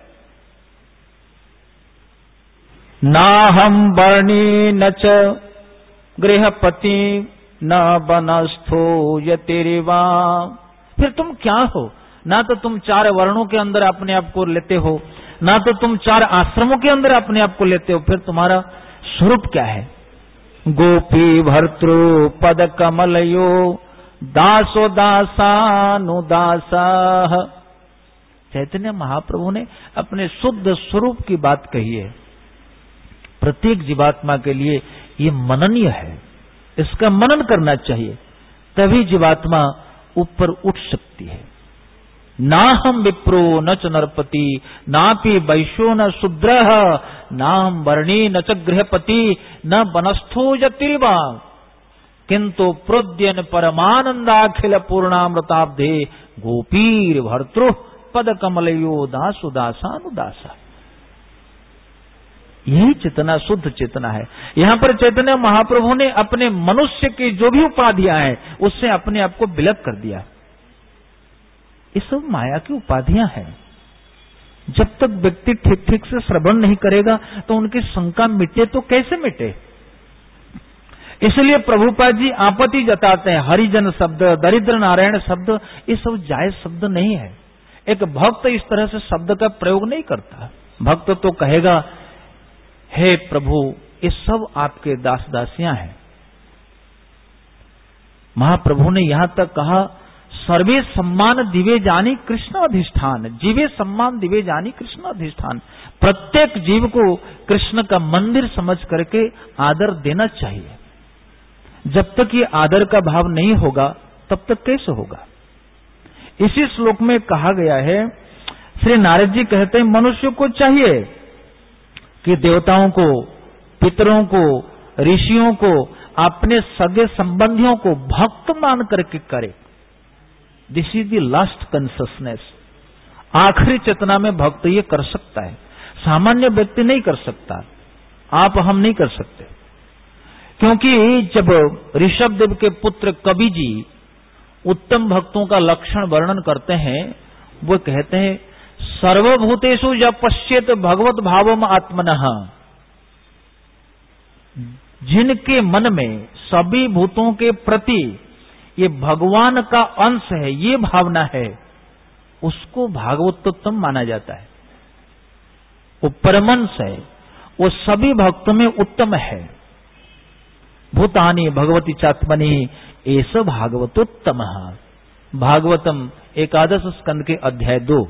ना हम वर्णी न च गृहपति, न बनस्थो यतिरिवा। फिर तुम क्या हो? ना तो तुम चार वर्णों के अंदर अपने आप को लेते हो, ना तो तुम चार आश्रमों के अंदर अपने आप को लेते हो, फिर तुम्हारा स्वरूप क्या है? गोपी भर्तृ पद कमलयो दासो दासानुदासा। चैतन्य महाप्रभु ने अपने शुद्ध स्वरूप की बात कही है। प्रत्येक जीवात्मा के लिए ये मननीय है, इसका मनन करना चाहिए, तभी जीवात्मा ऊपर उठ सकती है। ना हम विप्रो न च नरपति, नापि वैश्यो न शूद्रः, ना हम वर्णी न च गृहपति, न बनस्थो यतिर्वा, किंतु प्रोद्यन परमानंदाखिल पूर्णामृताब्धे गोपीर भर्तृ पद कमलयो दासु दासानुदासा। यही चेतना शुद्ध चेतना है। यहां पर चैतन्य महाप्रभु ने अपने मनुष्य की जो भी उपाधियां हैं उससे अपने आप को विलग कर दिया। ये सब माया की उपाधियां हैं। जब तक व्यक्ति ठीक ठीक से श्रवण नहीं करेगा तो उनकी शंका मिटे तो कैसे मिटे? इसलिए प्रभुपाद जी आपत्ति जताते हैं, हरिजन शब्द, दरिद्र नारायण शब्द, ये सब जायज शब्द नहीं है। एक भक्त इस तरह से शब्द का प्रयोग नहीं करता। भक्त तो कहेगा, हे प्रभु ये सब आपके दास दासियां हैं। महाप्रभु ने यहां तक कहा, सर्वे सम्मान दिवे जानी कृष्ण अधिष्ठान, जीवे सम्मान दिवे जानी कृष्ण अधिष्ठान। प्रत्येक जीव को कृष्ण का मंदिर समझ करके आदर देना चाहिए। जब तक ये आदर का भाव नहीं होगा तब तक कैसे होगा? इसी श्लोक में कहा गया है, श्री नारद जी कहते हैं, मनुष्य को चाहिए कि देवताओं को, पितरों को, ऋषियों को, अपने सगे संबंधियों को भक्त मान करके करे। This is the last consciousness. आखिरी चेतना में भक्त ये कर सकता है, सामान्य व्यक्ति नहीं कर सकता। आप हम नहीं कर सकते, क्योंकि जब ऋषभ देव के पुत्र कवि जी उत्तम भक्तों का लक्षण वर्णन करते हैं, वो कहते हैं, सर्वभूतेषु जब पश्येत भगवत भावम आत्मनः, जिनके मन में सभी भूतों के प्रति ये भगवान का अंश है, ये भावना है, उसको भागवतोत्तम माना जाता है। वो परमंश है, वो सभी भक्तों में उत्तम है। भूतानि भगवती चात्मनि एस भागवतोत्तम। भागवतम एकादश स्कंद के अध्याय दो।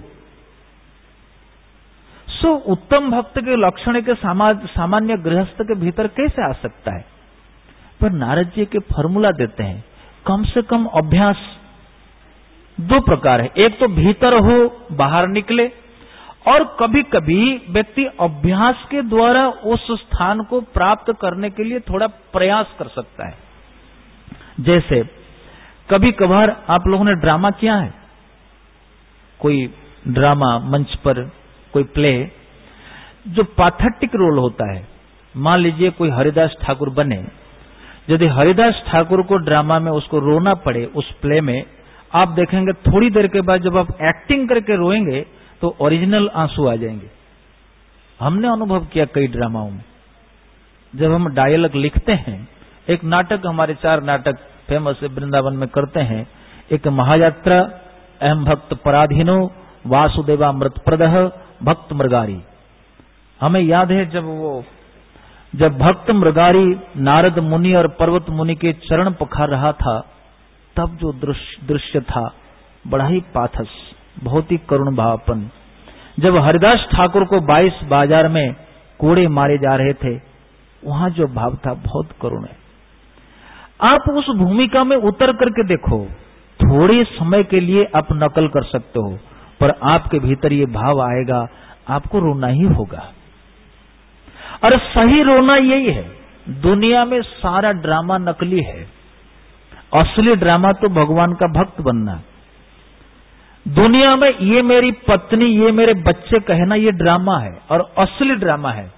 सो उत्तम भक्त के लक्षण के सामान्य गृहस्थ के भीतर कैसे आ सकता है? पर नारद जी के फॉर्मूला देते हैं, कम से कम अभ्यास दो प्रकार है। एक तो भीतर हो, बाहर निकले, और कभी कभी व्यक्ति अभ्यास के द्वारा उस स्थान को प्राप्त करने के लिए थोड़ा प्रयास कर सकता है। जैसे कभी कभार आप लोगों ने ड्रामा किया है, कोई ड्रामा मंच पर, कोई प्ले जो पैथेटिक रोल होता है। मान लीजिए कोई हरिदास ठाकुर बने, यदि हरिदास ठाकुर को ड्रामा में उसको रोना पड़े उस प्ले में, आप देखेंगे थोड़ी देर के बाद जब आप एक्टिंग करके रोएंगे तो ओरिजिनल आंसू आ जाएंगे। हमने अनुभव किया कई ड्रामाओं में। जब हम डायलॉग लिखते हैं, एक नाटक, हमारे चार नाटक फेमस वृंदावन में करते हैं, एक महायात्रा, अहम भक्त पराधीनो, वासुदेवामृत प्रदह, भक्त मृगारी। हमें याद है जब वो जब भक्त मृगारी नारद मुनि और पर्वत मुनि के चरण पखार रहा था, तब जो दृश्य था बड़ा ही पाथस, बहुत ही करुण भावपन। जब हरिदास ठाकुर को बाईस बाजार में कोड़े मारे जा रहे थे, वहां जो भाव था बहुत करुण है। आप उस भूमिका में उतर करके देखो, थोड़े समय के लिए आप नकल कर सकते हो, पर आपके भीतर ये भाव आएगा, आपको रोना ही होगा। और सही रोना यही है। दुनिया में सारा ड्रामा नकली है, असली ड्रामा तो भगवान का भक्त बनना। दुनिया में ये मेरी पत्नी, ये मेरे बच्चे कहना, ये ड्रामा है और असली ड्रामा है।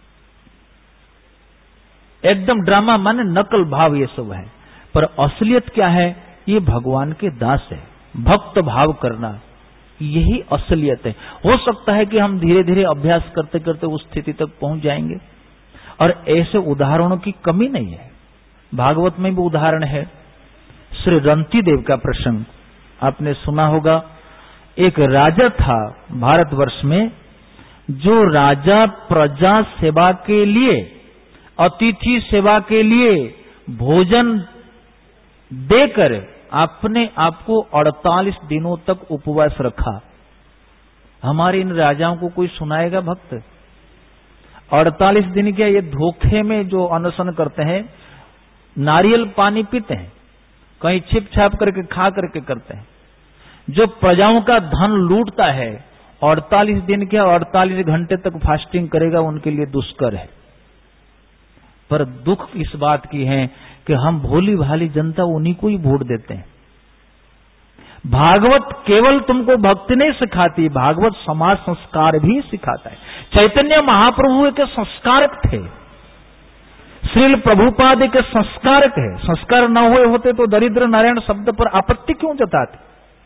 एकदम ड्रामा माने नकल भाव, ये सब है। पर असलियत क्या है? ये भगवान के दास है। भक्त भाव करना, यही असलियत है। हो सकता है कि हम धीरे धीरे अभ्यास करते करते उस स्थिति तक पहुंच जाएंगे, और ऐसे उदाहरणों की कमी नहीं है। भागवत में भी उदाहरण है। श्री रंती देव का प्रसंग आपने सुना होगा। एक राजा था भारतवर्ष में, जो राजा प्रजा सेवा के लिए, अतिथि सेवा के लिए भोजन देकर अपने आप को अड़तालीस दिनों तक उपवास रखा। हमारे इन राजाओं को कोई सुनाएगा भक्त? अड़तालीस दिन क्या, ये धोखे में जो अनशन करते हैं, नारियल पानी पीते हैं, कहीं छिप छाप करके खा करके करते हैं। जो प्रजाओं का धन लूटता है, अड़तालीस दिन क्या अड़तालीस घंटे तक फास्टिंग करेगा, उनके लिए दुष्कर है। पर दुख इस बात की है कि हम भोली भाली जनता उन्हीं को ही वोट देते हैं। भागवत केवल तुमको भक्ति नहीं सिखाती, भागवत समाज संस्कार भी सिखाता है। चैतन्य महाप्रभु एक संस्कारक थे, श्रील प्रभुपाद के संस्कारक है। संस्कार न हुए होते तो दरिद्र नारायण शब्द पर आपत्ति क्यों जताते?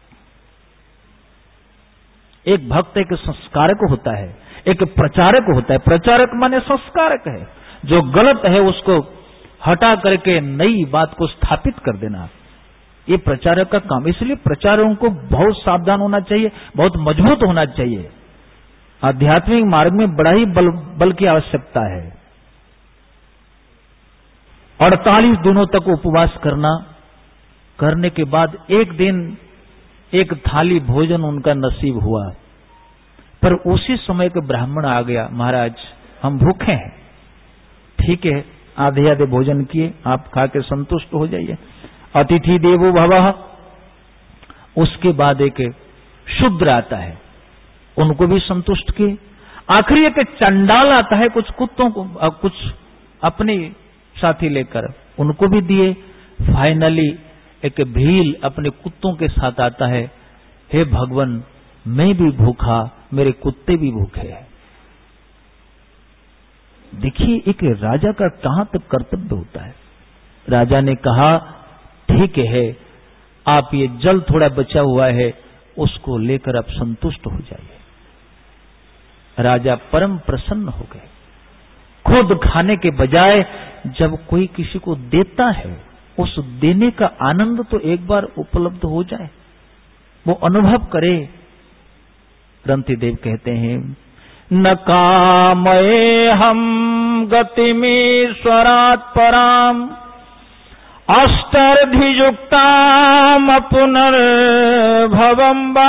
एक भक्त एक संस्कारक होता है, एक प्रचारक होता है। प्रचारक माने संस्कारक है, जो गलत है उसको हटा करके नई बात को स्थापित कर देना, ये प्रचारक का काम। इसलिए प्रचारकों को बहुत सावधान होना चाहिए, बहुत मजबूत होना चाहिए। आध्यात्मिक मार्ग में बड़ा ही बल, बल की आवश्यकता है। अड़तालीस दिनों तक उपवास करना, करने के बाद एक दिन एक थाली भोजन उनका नसीब हुआ, पर उसी समय के ब्राह्मण आ गया, महाराज हम भूखे हैं। ठीक है, आधे आधे भोजन किए, आप खा के संतुष्ट हो जाइए। अतिथि देवो भवः। उसके बाद एक शूद्र आता है, उनको भी संतुष्ट किए। आखिरी एक चंडाल आता है, कुछ कुत्तों को, कुछ अपने साथी लेकर, उनको भी दिए। फाइनली एक भील अपने कुत्तों के साथ आता है, हे भगवान मैं भी भूखा, मेरे कुत्ते भी भूखे हैं। देखिए एक राजा का कहां तक कर्तव्य होता है। राजा ने कहा ठीक है, आप ये जल थोड़ा बचा हुआ है, उसको लेकर आप संतुष्ट हो जाइए। राजा परम प्रसन्न हो गए। खुद खाने के बजाय जब कोई किसी को देता है उस देने का आनंद तो एक बार उपलब्ध हो जाए, वो अनुभव करे। रंती देव कहते हैं, न कामये हम गतिमीश्वरात् पराम अष्टर्धियुक्ताम पुनर्भवं वा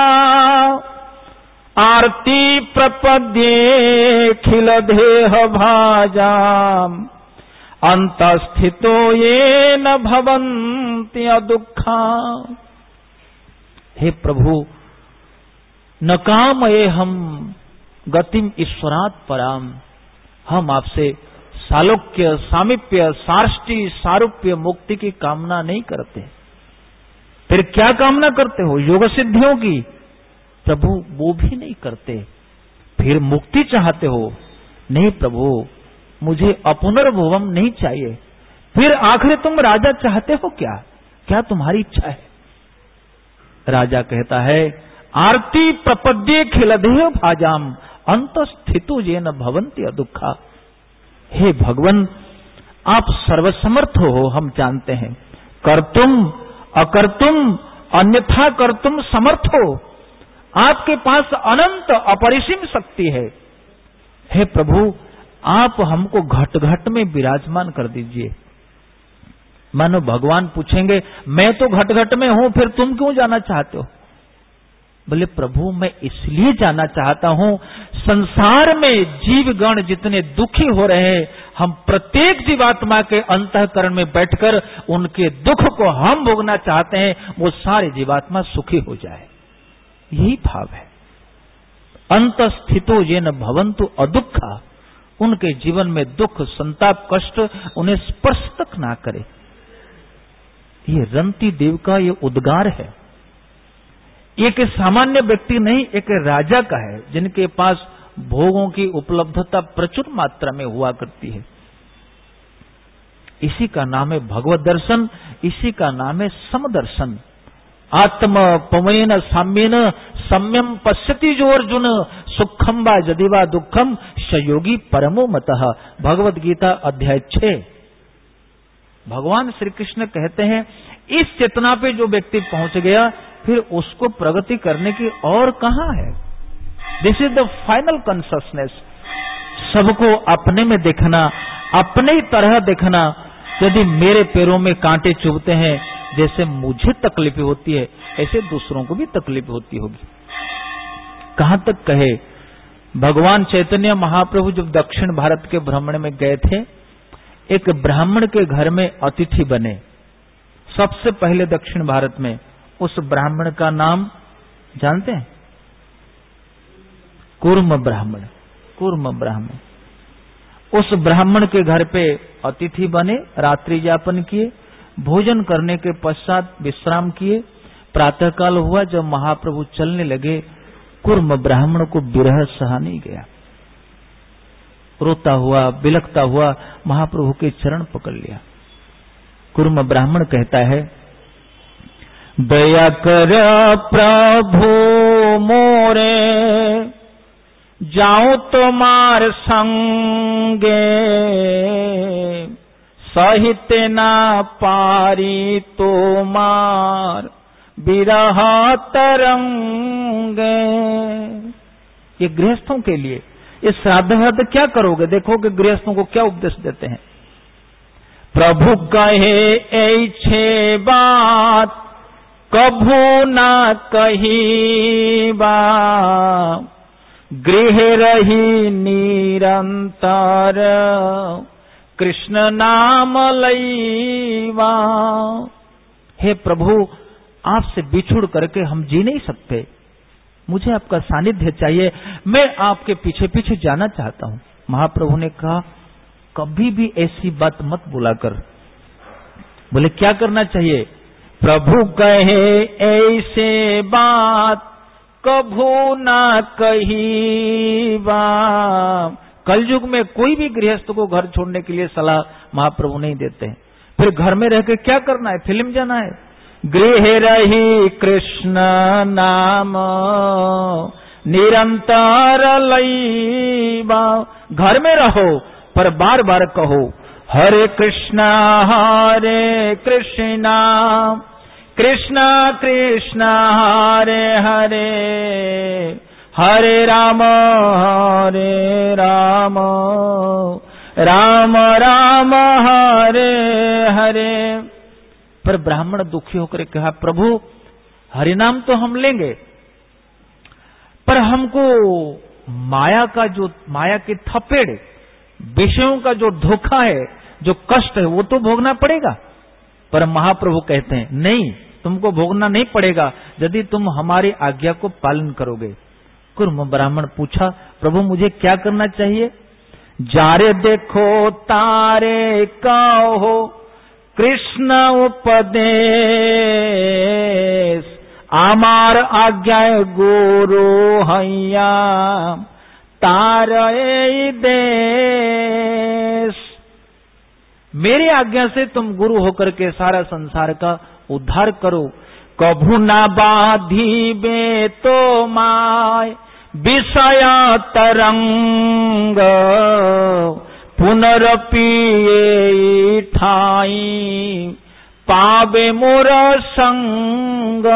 आरती प्रपद्येऽखिल देह भाजाम अंतस्थितो येन भवन्ति अदुःखा। हे प्रभु, न कामये हम गतिम ईश्वरात् पराम, हम आपसे सालोक्य, सामीप्य, सार्ष्टि, सारूप्य, मुक्ति की कामना नहीं करते। फिर क्या कामना करते हो? योग सिद्धियों की? प्रभु वो भी नहीं करते। फिर मुक्ति चाहते हो? नहीं प्रभु, मुझे अपुनर्भवम नहीं चाहिए। फिर आखिर तुम राजा चाहते हो क्या? क्या तुम्हारी इच्छा है? राजा कहता है, आरती प्रपद्ये खिलदेह भाजाम अंतस्थितो येन भवन्ति अदुःखा। हे भगवान, आप सर्वसमर्थ हो, हम जानते हैं। कर्तुम अकर्तुम अन्यथा कर्तुम समर्थ हो, आपके पास अनंत अपरिसीम शक्ति है। हे प्रभु, आप हमको घट घट में विराजमान कर दीजिए। मानो भगवान पूछेंगे, मैं तो घट घट में हूं, फिर तुम क्यों जाना चाहते हो? बोले, प्रभु मैं इसलिए जाना चाहता हूं, संसार में जीवगण जितने दुखी हो रहे हैं, हम प्रत्येक जीवात्मा के अंतःकरण में बैठकर उनके दुख को हम भोगना चाहते हैं, वो सारे जीवात्मा सुखी हो जाए। यही भाव है। अंतस्थितो येन भवन्तु अदुःखा, उनके जीवन में दुख, संताप, कष्ट उन्हें स्पर्श तक ना करे। ये रंती देव का ये उद्गार है। एक सामान्य व्यक्ति नहीं, एक राजा का है, जिनके पास भोगों की उपलब्धता प्रचुर मात्रा में हुआ करती है। इसी का नाम है भगवत दर्शन, इसी का नाम है समदर्शन। आत्म पवेन साम्येन सम्यम पश्यति जो अर्जुन सुखम वा यदि वा दुखम सयोगी परमो मतः। भगवत गीता अध्याय छह। भगवान श्री कृष्ण कहते हैं, इस चेतना पे जो व्यक्ति पहुंच गया, फिर उसको प्रगति करने की और कहां है। This is the final consciousness. सबको अपने में देखना, अपने ही तरह देखना। यदि मेरे पैरों में कांटे चुभते हैं, जैसे मुझे तकलीफ होती है, ऐसे दूसरों को भी तकलीफ होती होगी। कहां तक कहे, भगवान चैतन्य महाप्रभु जब दक्षिण भारत के भ्रमण में गए थे, एक ब्राह्मण के घर में अतिथि बने। सबसे पहले दक्षिण भारत में उस ब्राह्मण का नाम जानते हैं? कूर्म ब्राह्मण। कूर्म ब्राह्मण। उस ब्राह्मण के घर पे अतिथि बने, रात्रि यापन किए, भोजन करने के पश्चात विश्राम किए। प्रातःकाल हुआ, जब महाप्रभु चलने लगे, कूर्म ब्राह्मण को विरह सहा नहीं गया। रोता हुआ, बिलखता हुआ महाप्रभु के चरण पकड़ लिया। कूर्म ब्राह्मण कहता है, दया कर प्रभु मोरे, जाऊं तुम्हार संगे, सहित ना पारी तुम्हार बिरह तरंगे। ये गृहस्थों के लिए, ये श्राद्ध श्राद्ध क्या करोगे? देखो कि गृहस्थों को क्या उपदेश देते हैं। प्रभु कहे ऐछे बात कभू ना कही बा, गृह रही निरंतर कृष्ण नाम लईवा। हे प्रभु, आपसे बिछुड़ करके हम जी नहीं सकते, मुझे आपका सानिध्य चाहिए, मैं आपके पीछे पीछे जाना चाहता हूं। महाप्रभु ने कहा, कभी भी ऐसी बात मत बोला कर। बोले, क्या करना चाहिए? प्रभु कहे ऐसे बात कभू ना कही बा। कलयुग में कोई भी गृहस्थ को घर छोड़ने के लिए सलाह महाप्रभु नहीं देते हैं। फिर घर में रह के क्या करना है? फिल्म जाना है? गृह रही कृष्ण नाम निरंतर लईबा। घर में रहो पर बार बार कहो, हरे कृष्णा हरे कृष्णा कृष्णा कृष्णा हरे हरे, हरे राम हरे राम राम राम हरे हरे। पर ब्राह्मण दुखी होकर कहा, प्रभु हरिनाम तो हम लेंगे, पर हमको माया का जो माया के थपेड़, विषयों का जो धोखा है, जो कष्ट है, वो तो भोगना पड़ेगा। पर महाप्रभु कहते हैं नहीं, तुमको भोगना नहीं पड़ेगा यदि तुम हमारी आज्ञा को पालन करोगे। कुर्म ब्राह्मण पूछा, प्रभु मुझे क्या करना चाहिए? जारे देखो तारे कहो कृष्ण उपदेश, आमार आज्ञा गुरु हैया तारे देश। मेरी आज्ञा से तुम गुरु होकर के सारा संसार का उद्धार करो। कभू न बाधिबे तो माय विषय तरंग, पुनरपि ये ठाई पावे मोर संग।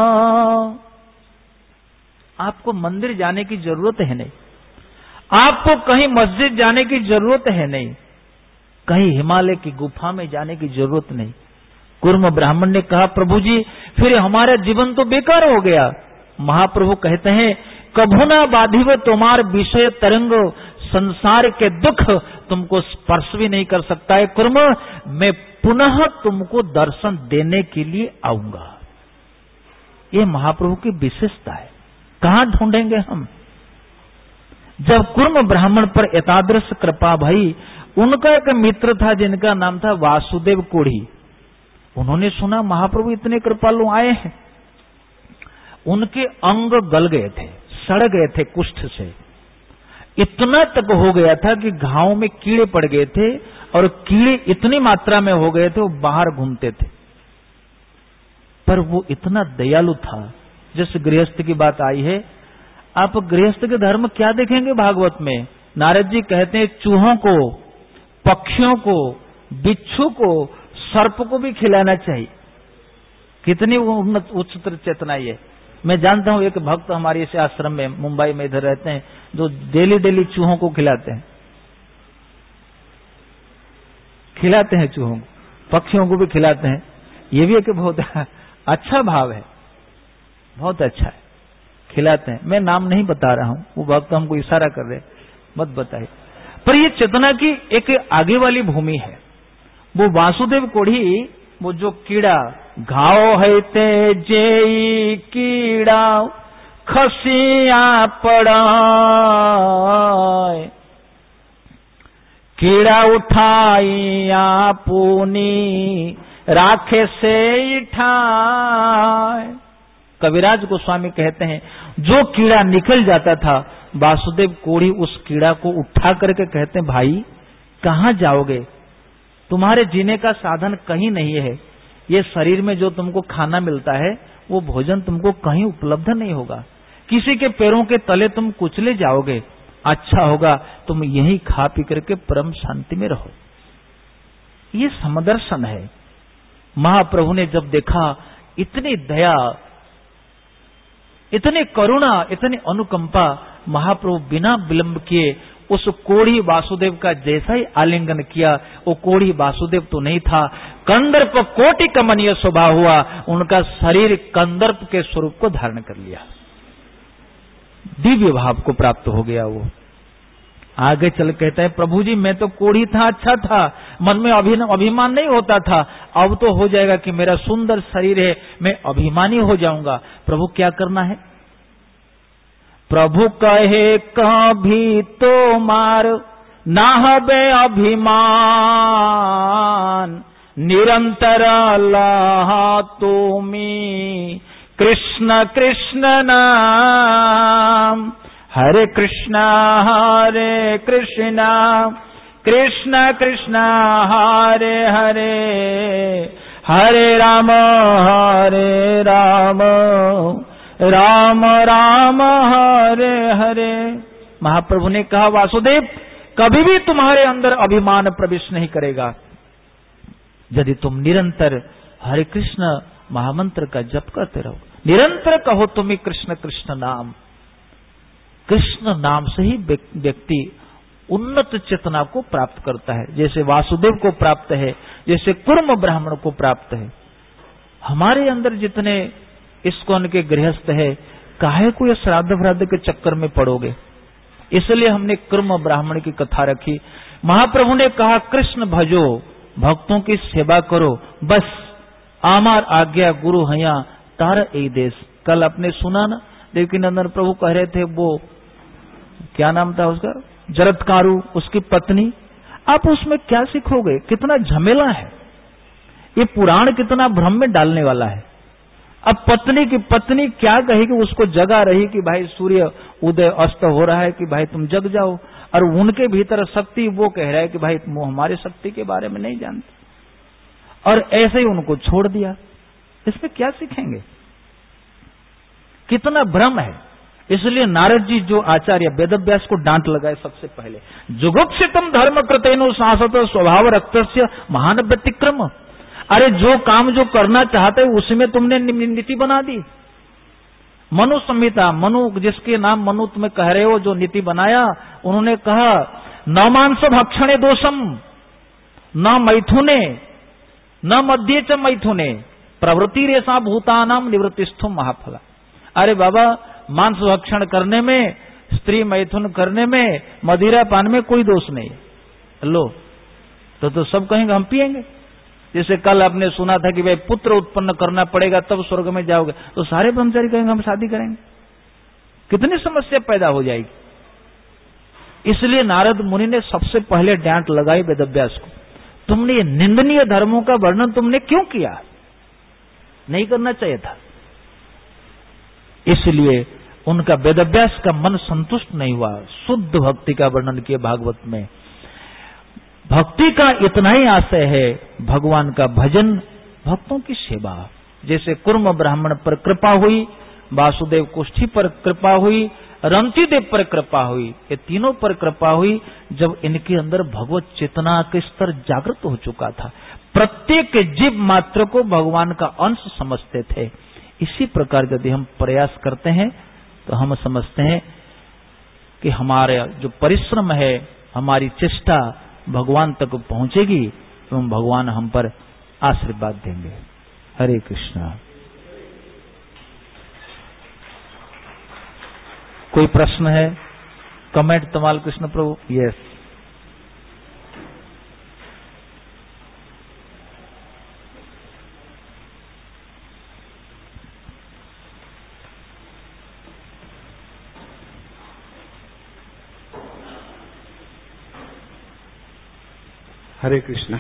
आपको मंदिर जाने की जरूरत है नहीं, आपको कहीं मस्जिद जाने की जरूरत है नहीं, कहीं हिमालय की गुफा में जाने की जरूरत नहीं। कुर्म ब्राह्मण ने कहा, प्रभु जी फिर हमारा जीवन तो बेकार हो गया। महाप्रभु कहते हैं, कभू ना बाधिव तुम्हार विषय तरंग, संसार के दुख तुमको स्पर्श भी नहीं कर सकता है। कुर्म, मैं पुनः तुमको दर्शन देने के लिए आऊंगा। ये महाप्रभु की विशेषता है। कहां ढूंढेंगे हम? जब कुर्म ब्राह्मण पर एतादृश कृपा भई, उनका एक मित्र था जिनका नाम था वासुदेव कोढ़ी। उन्होंने सुना महाप्रभु इतने कृपालु आए हैं। उनके अंग गल गए थे, सड़ गए थे कुष्ठ से। इतना तक हो गया था कि घावों में कीड़े पड़ गए थे, और कीड़े इतनी मात्रा में हो गए थे वो बाहर घूमते थे। पर वो इतना दयालु था। जिस गृहस्थ की बात आई है, आप गृहस्थ के धर्म क्या देखेंगे भागवत में? नारद जी कहते हैं चूहों को, पक्षियों को, बिच्छू को, सर्प को भी खिलाना चाहिए। कितनी उन्नत उच्चतर चेतना ये। मैं जानता हूं एक भक्त हमारे इस आश्रम में मुंबई में इधर रहते हैं, जो डेली डेली चूहों को खिलाते हैं, खिलाते हैं चूहों को, पक्षियों को भी खिलाते हैं। ये भी एक बहुत अच्छा भाव है, बहुत अच्छा है, खिलाते हैं। मैं नाम नहीं बता रहा हूं, वो भक्त हमको इशारा कर रहे, मत बताइए। पर ये चेतना की एक आगे वाली भूमि है। वो वासुदेव कोढ़ी, वो जो कीड़ा, घाव है ते जेई कीड़ा खसिया पड़ा, कीड़ा उठाइया पुनी राखे से ठाए। कविराज गोस्वामी कहते हैं, जो कीड़ा निकल जाता था, वासुदेव कोढ़ी उस कीड़ा को उठा करके कहते हैं, भाई कहां जाओगे? तुम्हारे जीने का साधन कहीं नहीं है। ये शरीर में जो तुमको खाना मिलता है, वो भोजन तुमको कहीं उपलब्ध नहीं होगा। किसी के पैरों के तले तुम कुचले जाओगे। अच्छा होगा तुम यहीं खा पी करके परम शांति में रहो। ये समदर्शन है। महाप्रभु ने जब देखा इतनी दया, इतनी करुणा, इतनी अनुकंपा, महाप्रभु बिना विलंब किए उस कोढ़ी वासुदेव का जैसा ही आलिंगन किया। वो कोढ़ी वासुदेव तो नहीं था, कंदर्प कोटि कमनीय स्वभाव हुआ। उनका शरीर कंदर्प के स्वरूप को धारण कर लिया, दिव्य भाव को प्राप्त हो गया। वो आगे चल कहता है, प्रभु जी मैं तो कोढ़ी था, अच्छा था, मन में अभिमान नहीं होता था, अब तो हो जाएगा कि मेरा सुंदर शरीर है, मैं अभिमानी हो जाऊंगा। प्रभु क्या करना है? प्रभु कहे कभी तो मार ना हबे अभिमान, निरंतर लहा तुमी कृष्ण कृष्ण नाम। हरे कृष्णा हरे कृष्णा कृष्ण कृष्ण हरे हरे, हरे राम हरे राम राम राम हरे हरे। महाप्रभु ने कहा, वासुदेव कभी भी तुम्हारे अंदर अभिमान प्रवेश नहीं करेगा यदि तुम निरंतर हरे कृष्ण महामंत्र का जप करते रहो। निरंतर कहो तुम्हें कृष्ण कृष्ण नाम। कृष्ण नाम से ही व्यक्ति उन्नत चेतना को प्राप्त करता है, जैसे वासुदेव को प्राप्त है, जैसे कुर्म ब्राह्मण को प्राप्त है। हमारे अंदर जितने इस्कॉन के गृहस्थ है, काहे को ये श्राद्ध व्राद्ध के चक्कर में पड़ोगे। इसलिए हमने कुर्म ब्राह्मण की कथा रखी। महाप्रभु ने कहा कृष्ण भजो, भक्तों की सेवा करो, बस आमार आज्ञा गुरु हया तार ए देश। कल आपने सुना ना, देवकीनंदन प्रभु कह रहे थे, वो क्या नाम था उसका, जरत्कारु, उसकी पत्नी। आप उसमें क्या सीखोगे, कितना झमेला है ये पुराण, कितना भ्रम में डालने वाला है। अब पत्नी की पत्नी क्या कहेगी, उसको जगा रही कि भाई सूर्य उदय अस्त हो रहा है कि भाई तुम जग जाओ, और उनके भीतर शक्ति वो कह रहा है कि भाई तुम हमारे शक्ति के बारे में नहीं जानते, और ऐसे ही उनको छोड़ दिया। इसमें क्या सीखेंगे, कितना भ्रम है। इसलिए नारद जी जो आचार्य वेदव्यास को डांट लगाए सबसे पहले, जुगुप्सितम धर्म कृतेनु शासत स्वभाव रक्तस्य महान व्यतिक्रम। अरे जो काम जो करना चाहते उसी में तुमने नीति बना दी। मनु संहिता, मनु जिसके नाम मनु तुम्हें कह रहे हो, जो नीति बनाया, उन्होंने कहा न मांस भक्षणे दोषम न मैथुने न मध्य च मैथुने प्रवृत्ति रेशा भूतानाम निवृत्तिस्थु महाफला। अरे बाबा, मांस भक्षण करने में, स्त्री मैथुन करने में, मदिरा पान में कोई दोष नहीं। लो तो तो सब कहेंगे हम पिएंगे। जैसे कल आपने सुना था कि भाई पुत्र उत्पन्न करना पड़ेगा तब स्वर्ग में जाओगे, तो सारे ब्रह्मचारी कहेंगे हम शादी करेंगे। कितनी समस्या पैदा हो जाएगी। इसलिए नारद मुनि ने सबसे पहले डांट लगाई वेदव्यास को, तुमने ये निंदनीय धर्मों का वर्णन तुमने क्यों किया, नहीं करना चाहिए था। इसलिए उनका वेदव्यास का मन संतुष्ट नहीं हुआ। शुद्ध भक्ति का वर्णन किया भागवत में। भक्ति का इतना ही आशय है, भगवान का भजन, भक्तों की सेवा। जैसे कुर्म ब्राह्मण पर कृपा हुई, वासुदेव कुष्ठी पर कृपा हुई, रंती देव पर कृपा हुई, ये तीनों पर कृपा हुई जब इनके अंदर भगवत चेतना के स्तर जागृत हो चुका था। प्रत्येक जीव मात्र को भगवान का अंश समझते थे। इसी प्रकार यदि हम प्रयास करते हैं तो हम समझते हैं कि हमारे जो परिश्रम है, हमारी चेष्टा भगवान तक पहुंचेगी, एवं भगवान हम पर आशीर्वाद देंगे। हरे कृष्णा। कोई प्रश्न है, comment Tamal Krishna Prabhu? Yes. Hare Krishna.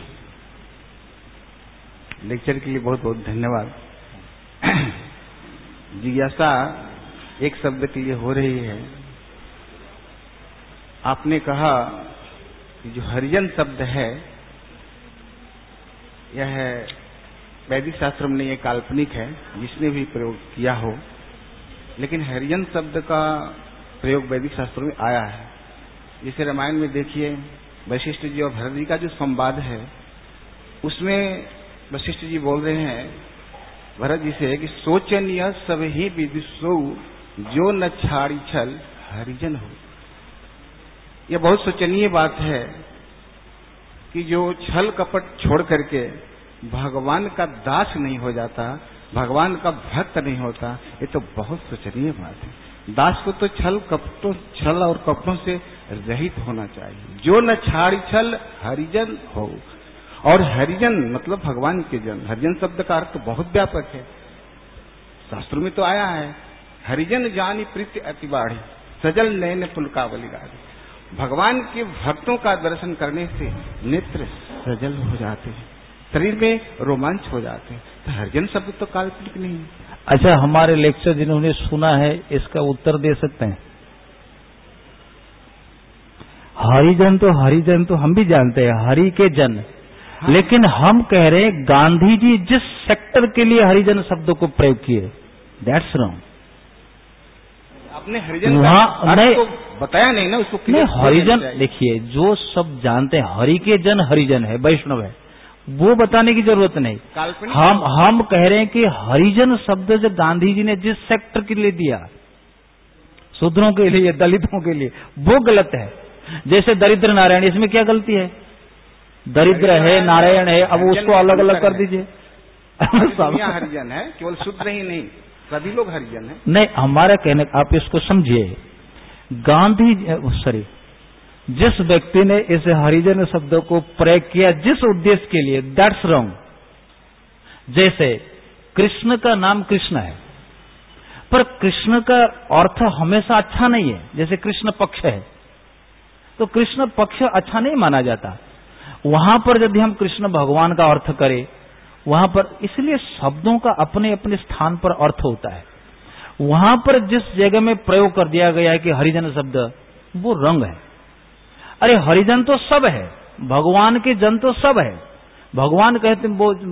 Lecture के लिए बहुत बहुत धन्यवाद। जिज्ञासा एक शब्द के लिए हो रही है। आपने कहा कि जो हरिजन शब्द है यह वैदिक शास्त्र में ये काल्पनिक है, जिसने भी प्रयोग किया हो, लेकिन हरिजन शब्द का प्रयोग वैदिक शास्त्रों में आया है। जैसे रामायण में देखिए, वशिष्ठ जी और भरत जी का जो संवाद है, उसमें वशिष्ठ जी बोल रहे हैं भरत जी से कि सोचनीय सब ही विदुषो जो न छाड़ी छल हरिजन हो। यह बहुत सोचनीय बात है कि जो छल कपट छोड़ करके भगवान का दास नहीं हो जाता, भगवान का भक्त नहीं होता, ये तो बहुत सोचनीय बात है। दास को तो छल कपटों छल और कपटों से रहित होना चाहिए। जो न छाड़ी छल हरिजन हो, और हरिजन मतलब भगवान के जन। हरिजन शब्द का अर्थ बहुत व्यापक है, शास्त्रों में तो आया है, हरिजन जानी प्रीति अति बाढ़ी सजल नयन पुलकावली गाढ़ी। भगवान के भक्तों का दर्शन करने से नेत्र सजल हो जाते हैं, शरीर में रोमांच हो जाते हैं। तो हरिजन शब्द तो काल्पनिक नहीं है। अच्छा, हमारे लेक्चर जिन्होंने सुना है इसका उत्तर दे सकते हैं? हरिजन तो हरिजन तो हम भी जानते हैं, हरि के जन। हाँ। लेकिन हम कह रहे हैं गांधी जी जिस सेक्टर के लिए हरिजन शब्द को प्रयोग किए, दैट्स रॉन्ग। आपने हरिजन वहाँ नहीं तो बताया नहीं ना उसको। नहीं, हरिजन देखिए, जो सब जानते हैं हरि के जन हरिजन है, वैष्णव है, वो बताने की जरूरत नहीं। हम हम कह रहे हैं कि हरिजन शब्द जो गांधी जी ने जिस सेक्टर के लिए दिया, शूद्रों के लिए, दलितों के लिए, वो गलत है। जैसे दरिद्र नारायण, इसमें क्या गलती है? दरिद्र है, नारायण है, अब उसको अलग अलग कर दीजिए। हरिजन है, केवल शूद्र ही नहीं, सभी लोग हरिजन है। नहीं, हमारा कहने, आप इसको समझिए, गांधी सॉरी जिस व्यक्ति ने इस हरिजन शब्द को प्रयोग किया जिस उद्देश्य के लिए, दैट्स रॉन्ग। जैसे कृष्ण का नाम कृष्ण है, पर कृष्ण का अर्थ हमेशा अच्छा नहीं है। जैसे कृष्ण पक्ष है, तो कृष्ण पक्ष अच्छा नहीं माना जाता। वहां पर यदि हम कृष्ण भगवान का अर्थ करें, वहां पर, इसलिए शब्दों का अपने अपने स्थान पर अर्थ होता है। वहां पर जिस जगह में प्रयोग कर दिया गया है कि हरिजन शब्द, वो रंग है। अरे हरिजन तो सब है, भगवान के जन तो सब है। भगवान कहते हैं वो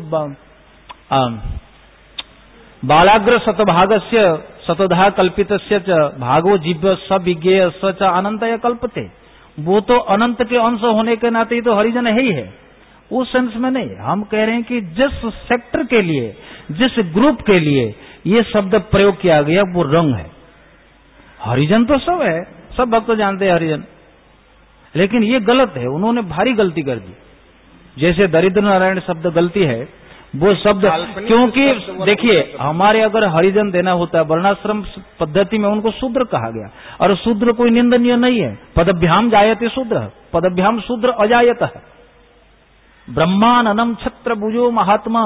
बालाग्र शतभागस्य शतधा कल्पितस्य च भागो जीव्य सब विज्ञेय स च अनंतय कल्पते। वो तो अनंत के अंश होने के नाते ही तो हरिजन है ही है, उस सेंस में नहीं। हम कह रहे हैं कि जिस सेक्टर के लिए, जिस ग्रुप के लिए ये शब्द प्रयोग किया गया, वो रंग है। हरिजन तो सब है, सब भक्त जानते हैं हरिजन, लेकिन ये गलत है, उन्होंने भारी गलती कर दी। जैसे दरिद्र नारायण शब्द गलती है, वो शब्द, क्योंकि देखिए हमारे अगर हरिजन देना होता है, वर्णाश्रम पद्धति में उनको शूद्र कहा गया, और शूद्र कोई निंदनीय नहीं है। पदभ्याम जायते शूद्र, पदभ्याम शूद्र अजायत है। ब्रह्माननम छत्र भुजो महात्मा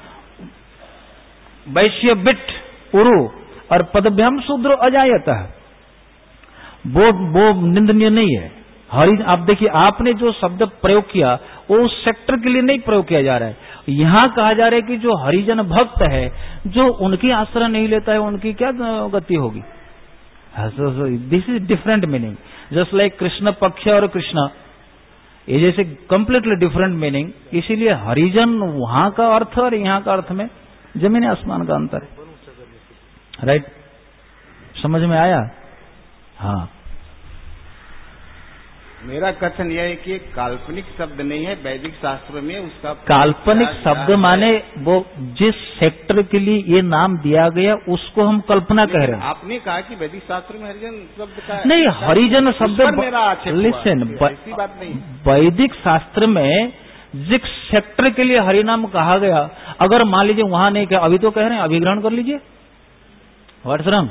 वैश्य बिट उरु, और पदभ्याम शूद्र अजायत है, वो वो निंदनीय नहीं है। हरि, आप देखिए आपने जो शब्द प्रयोग किया वो उस सेक्टर के लिए नहीं प्रयोग किया जा रहा है। यहां कहा जा रहा है कि जो हरिजन भक्त है, जो उनकी आश्रय नहीं लेता है, उनकी क्या गति होगी। This is different meaning, just like कृष्ण पक्ष और कृष्ण, ये जैसे कंप्लीटली डिफरेंट मीनिंग। इसीलिए हरिजन वहां का अर्थ और यहां का अर्थ में जमीन आसमान का अंतर है। राइट, समझ में आया? हाँ, मेरा कथन यह है कि काल्पनिक शब्द नहीं है, वैदिक शास्त्र में उसका काल्पनिक शब्द माने वो जिस सेक्टर के लिए ये नाम दिया गया उसको हम कल्पना कह रहे हैं। आपने कहा कि वैदिक शास्त्र में हरिजन शब्द का नहीं, हरिजन शब्द, लिसन, ऐसी बात नहीं। वैदिक शास्त्र में जिस सेक्टर के लिए हरिनाम कहा गया, अगर मान लीजिए वहां नहीं कहा, अभी तो कह रहे हैं अभिग्रहण कर लीजिए, व्हाट्स रॉन्ग।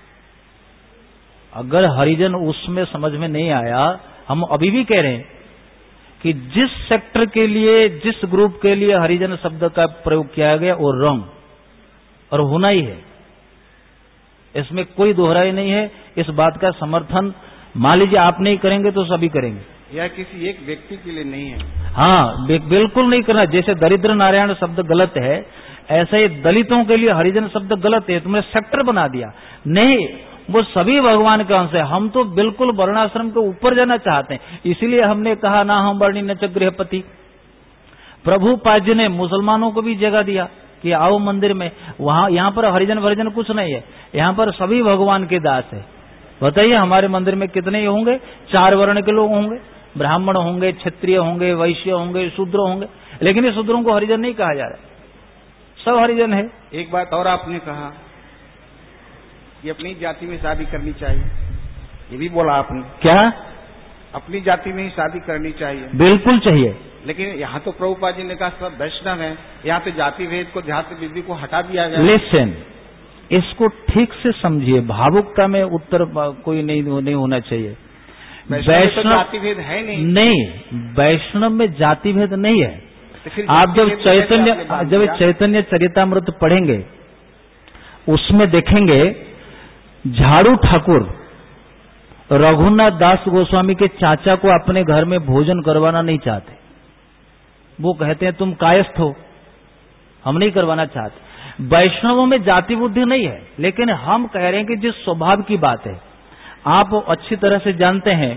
अगर हरिजन उसमें समझ में नहीं आया, हम अभी भी कह रहे हैं कि जिस सेक्टर के लिए, जिस ग्रुप के लिए हरिजन शब्द का प्रयोग किया गया वो रॉन्ग और होना ही है, इसमें कोई दोहराई नहीं है। इस बात का समर्थन मान लीजिए आप नहीं करेंगे तो सभी करेंगे। यह किसी एक व्यक्ति के लिए नहीं है। हाँ, बिल्कुल नहीं करना। जैसे दरिद्र नारायण शब्द गलत है, ऐसा ही दलितों के लिए हरिजन शब्द गलत है, तुमने सेक्टर बना दिया। नहीं, वो सभी भगवान के अंश है। हम तो बिल्कुल वर्णाश्रम के ऊपर जाना चाहते हैं, इसीलिए हमने कहा ना हम वर्णी न च गृहपति। प्रभु पाद ने मुसलमानों को भी जगह दिया कि आओ मंदिर में, वहां यहाँ पर हरिजन वरिजन कुछ नहीं है, यहाँ पर सभी भगवान के दास है। बताइए हमारे मंदिर में कितने होंगे? चार वर्ण के लोग होंगे, ब्राह्मण होंगे, क्षत्रिय होंगे, वैश्य होंगे, शूद्र होंगे, लेकिन ये शूद्रों को हरिजन नहीं कहा जा रहा, सब हरिजन है। एक बात और आपने कहा कि अपनी जाति में शादी करनी चाहिए, ये भी बोला आपने। क्या? अपनी जाति में ही शादी करनी चाहिए। बिल्कुल चाहिए, लेकिन यहाँ तो प्रभुपाद जी ने कहा सब वैष्णव है, यहाँ तो जाति भेद को, जाति विधि को हटा दिया गया। लिसन, इसको ठीक से समझिए, भावुकता में उत्तर कोई नहीं, नहीं होना चाहिए। वैष्णव तो जाति भेद है नहीं। नहीं, वैष्णव में जाति भेद नहीं है। तो आप जब चैतन्य जब चैतन्य चरितामृत पढ़ेंगे उसमें देखेंगे झाड़ू ठाकुर रघुनाथ दास गोस्वामी के चाचा को अपने घर में भोजन करवाना नहीं चाहते। वो कहते हैं तुम कायस्थ हो, हम नहीं करवाना चाहते। वैष्णवों में जाति बुद्धि नहीं है, लेकिन हम कह रहे हैं कि जिस स्वभाव की बात है, आप अच्छी तरह से जानते हैं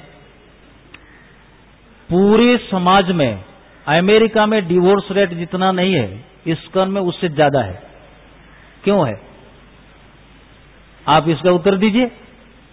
पूरे समाज में अमेरिका में डिवोर्स रेट जितना नहीं है, इस्कॉन में उससे ज्यादा है। क्यों है? आप इसका उत्तर दीजिए।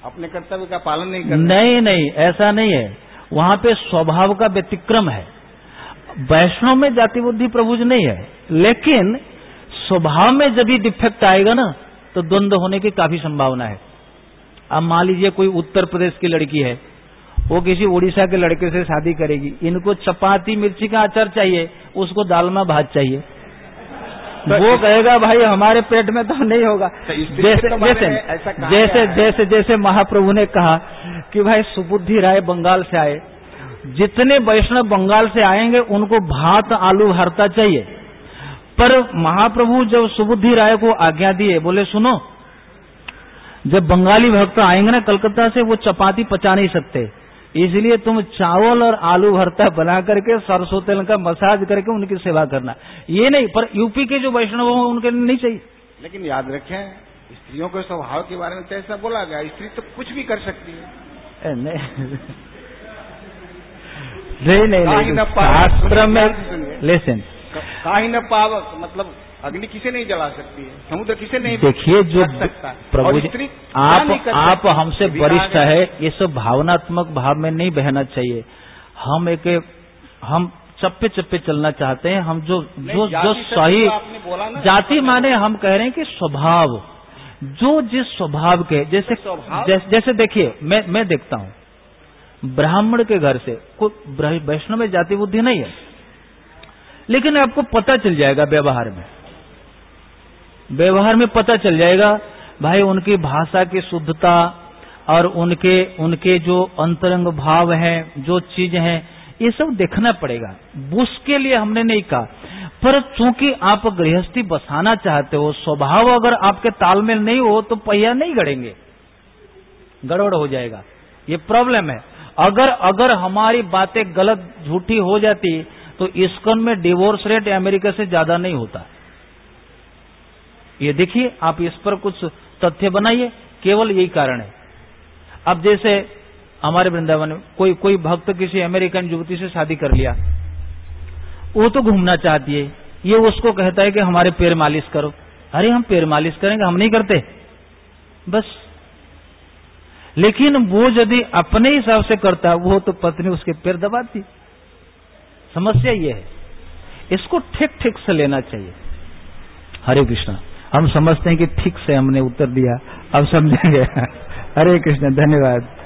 अपने कर्तव्य का पालन नहीं करते। नहीं नहीं, ऐसा नहीं है, वहां पे स्वभाव का व्यतिक्रम है। वैष्णव में जाति बुद्धि प्रभुज नहीं है, लेकिन स्वभाव में जब भी डिफेक्ट आएगा ना तो द्वंद्व होने की काफी संभावना है। अब मान लीजिए कोई उत्तर प्रदेश की लड़की है, वो किसी उड़ीसा के लड़के से शादी करेगी, इनको चपाती मिर्ची का अचार चाहिए, उसको दालमा भात चाहिए, तो वो कहेगा भाई हमारे पेट में तो नहीं होगा। तो जैसे तो जैसे जैसे जैसे जैसे महाप्रभु ने कहा कि भाई सुबुद्धि राय बंगाल से आए, जितने वैष्णव बंगाल से आएंगे उनको भात आलू भरता चाहिए, पर महाप्रभु जब सुबुद्धि राय को आज्ञा दिए, बोले सुनो, जब बंगाली भक्त आएंगे ना कलकत्ता से, वो चपाती पचा नहीं सकते, इसलिए तुम चावल और आलू भरता बना करके सरसों तेल का मसाज करके उनकी सेवा करना। ये नहीं, पर यूपी के जो वैष्णव हो उनके नहीं चाहिए। लेकिन याद रखें, स्त्रियों के स्वभाव के बारे में तो ऐसा बोला गया, स्त्री तो कुछ भी कर सकती है। ए, नहीं नहीं नहीं, नहीं शास्त्र में लेसन काहे न पावक, मतलब अग्नि किसे नहीं जला सकती है, समुद्र किसे नहीं। देखिए जो प्रभु जी आप आप हमसे वरिष्ठ है, ये सब भावनात्मक भाव में नहीं बहना चाहिए। हम एक हम चप्पे चप्पे चलना चाहते हैं, हम जो जो जो सही जाति माने, हम कह रहे हैं कि स्वभाव, जो जिस स्वभाव के जैसे जैसे, जैसे देखिए मैं मैं देखता हूँ ब्राह्मण के घर से कोई वैष्णव में जाति बुद्धि नहीं है, लेकिन आपको पता चल जाएगा व्यवहार में व्यवहार में पता चल जाएगा भाई उनकी भाषा की शुद्धता और उनके उनके जो अंतरंग भाव हैं, जो चीज हैं, ये सब देखना पड़ेगा। उसके लिए हमने नहीं कहा, पर चूंकि आप गृहस्थी बसाना चाहते हो, स्वभाव अगर आपके तालमेल नहीं हो तो पहिया नहीं गड़ेंगे, गड़बड़ हो जाएगा, ये प्रॉब्लम है। अगर अगर हमारी बातें गलत झूठी हो जाती तो इस्कॉन में डिवोर्स रेट अमेरिका से ज्यादा नहीं होता। ये देखिए, आप इस पर कुछ तथ्य बनाइए, केवल यही कारण है। अब जैसे हमारे वृंदावन में कोई कोई भक्त किसी अमेरिकन युवती से शादी कर लिया, वो तो घूमना चाहती है, ये उसको कहता है कि हमारे पैर मालिश करो। अरे हम पैर मालिश करेंगे, हम नहीं करते बस। लेकिन वो यदि अपने हिसाब से करता, वो तो पत्नी उसके पैर दबाती। समस्या ये है, इसको ठीक ठीक से लेना चाहिए। हरे कृष्णा। हम समझते हैं कि ठीक से हमने उत्तर दिया, अब समझेंगे। हरे कृष्ण, धन्यवाद।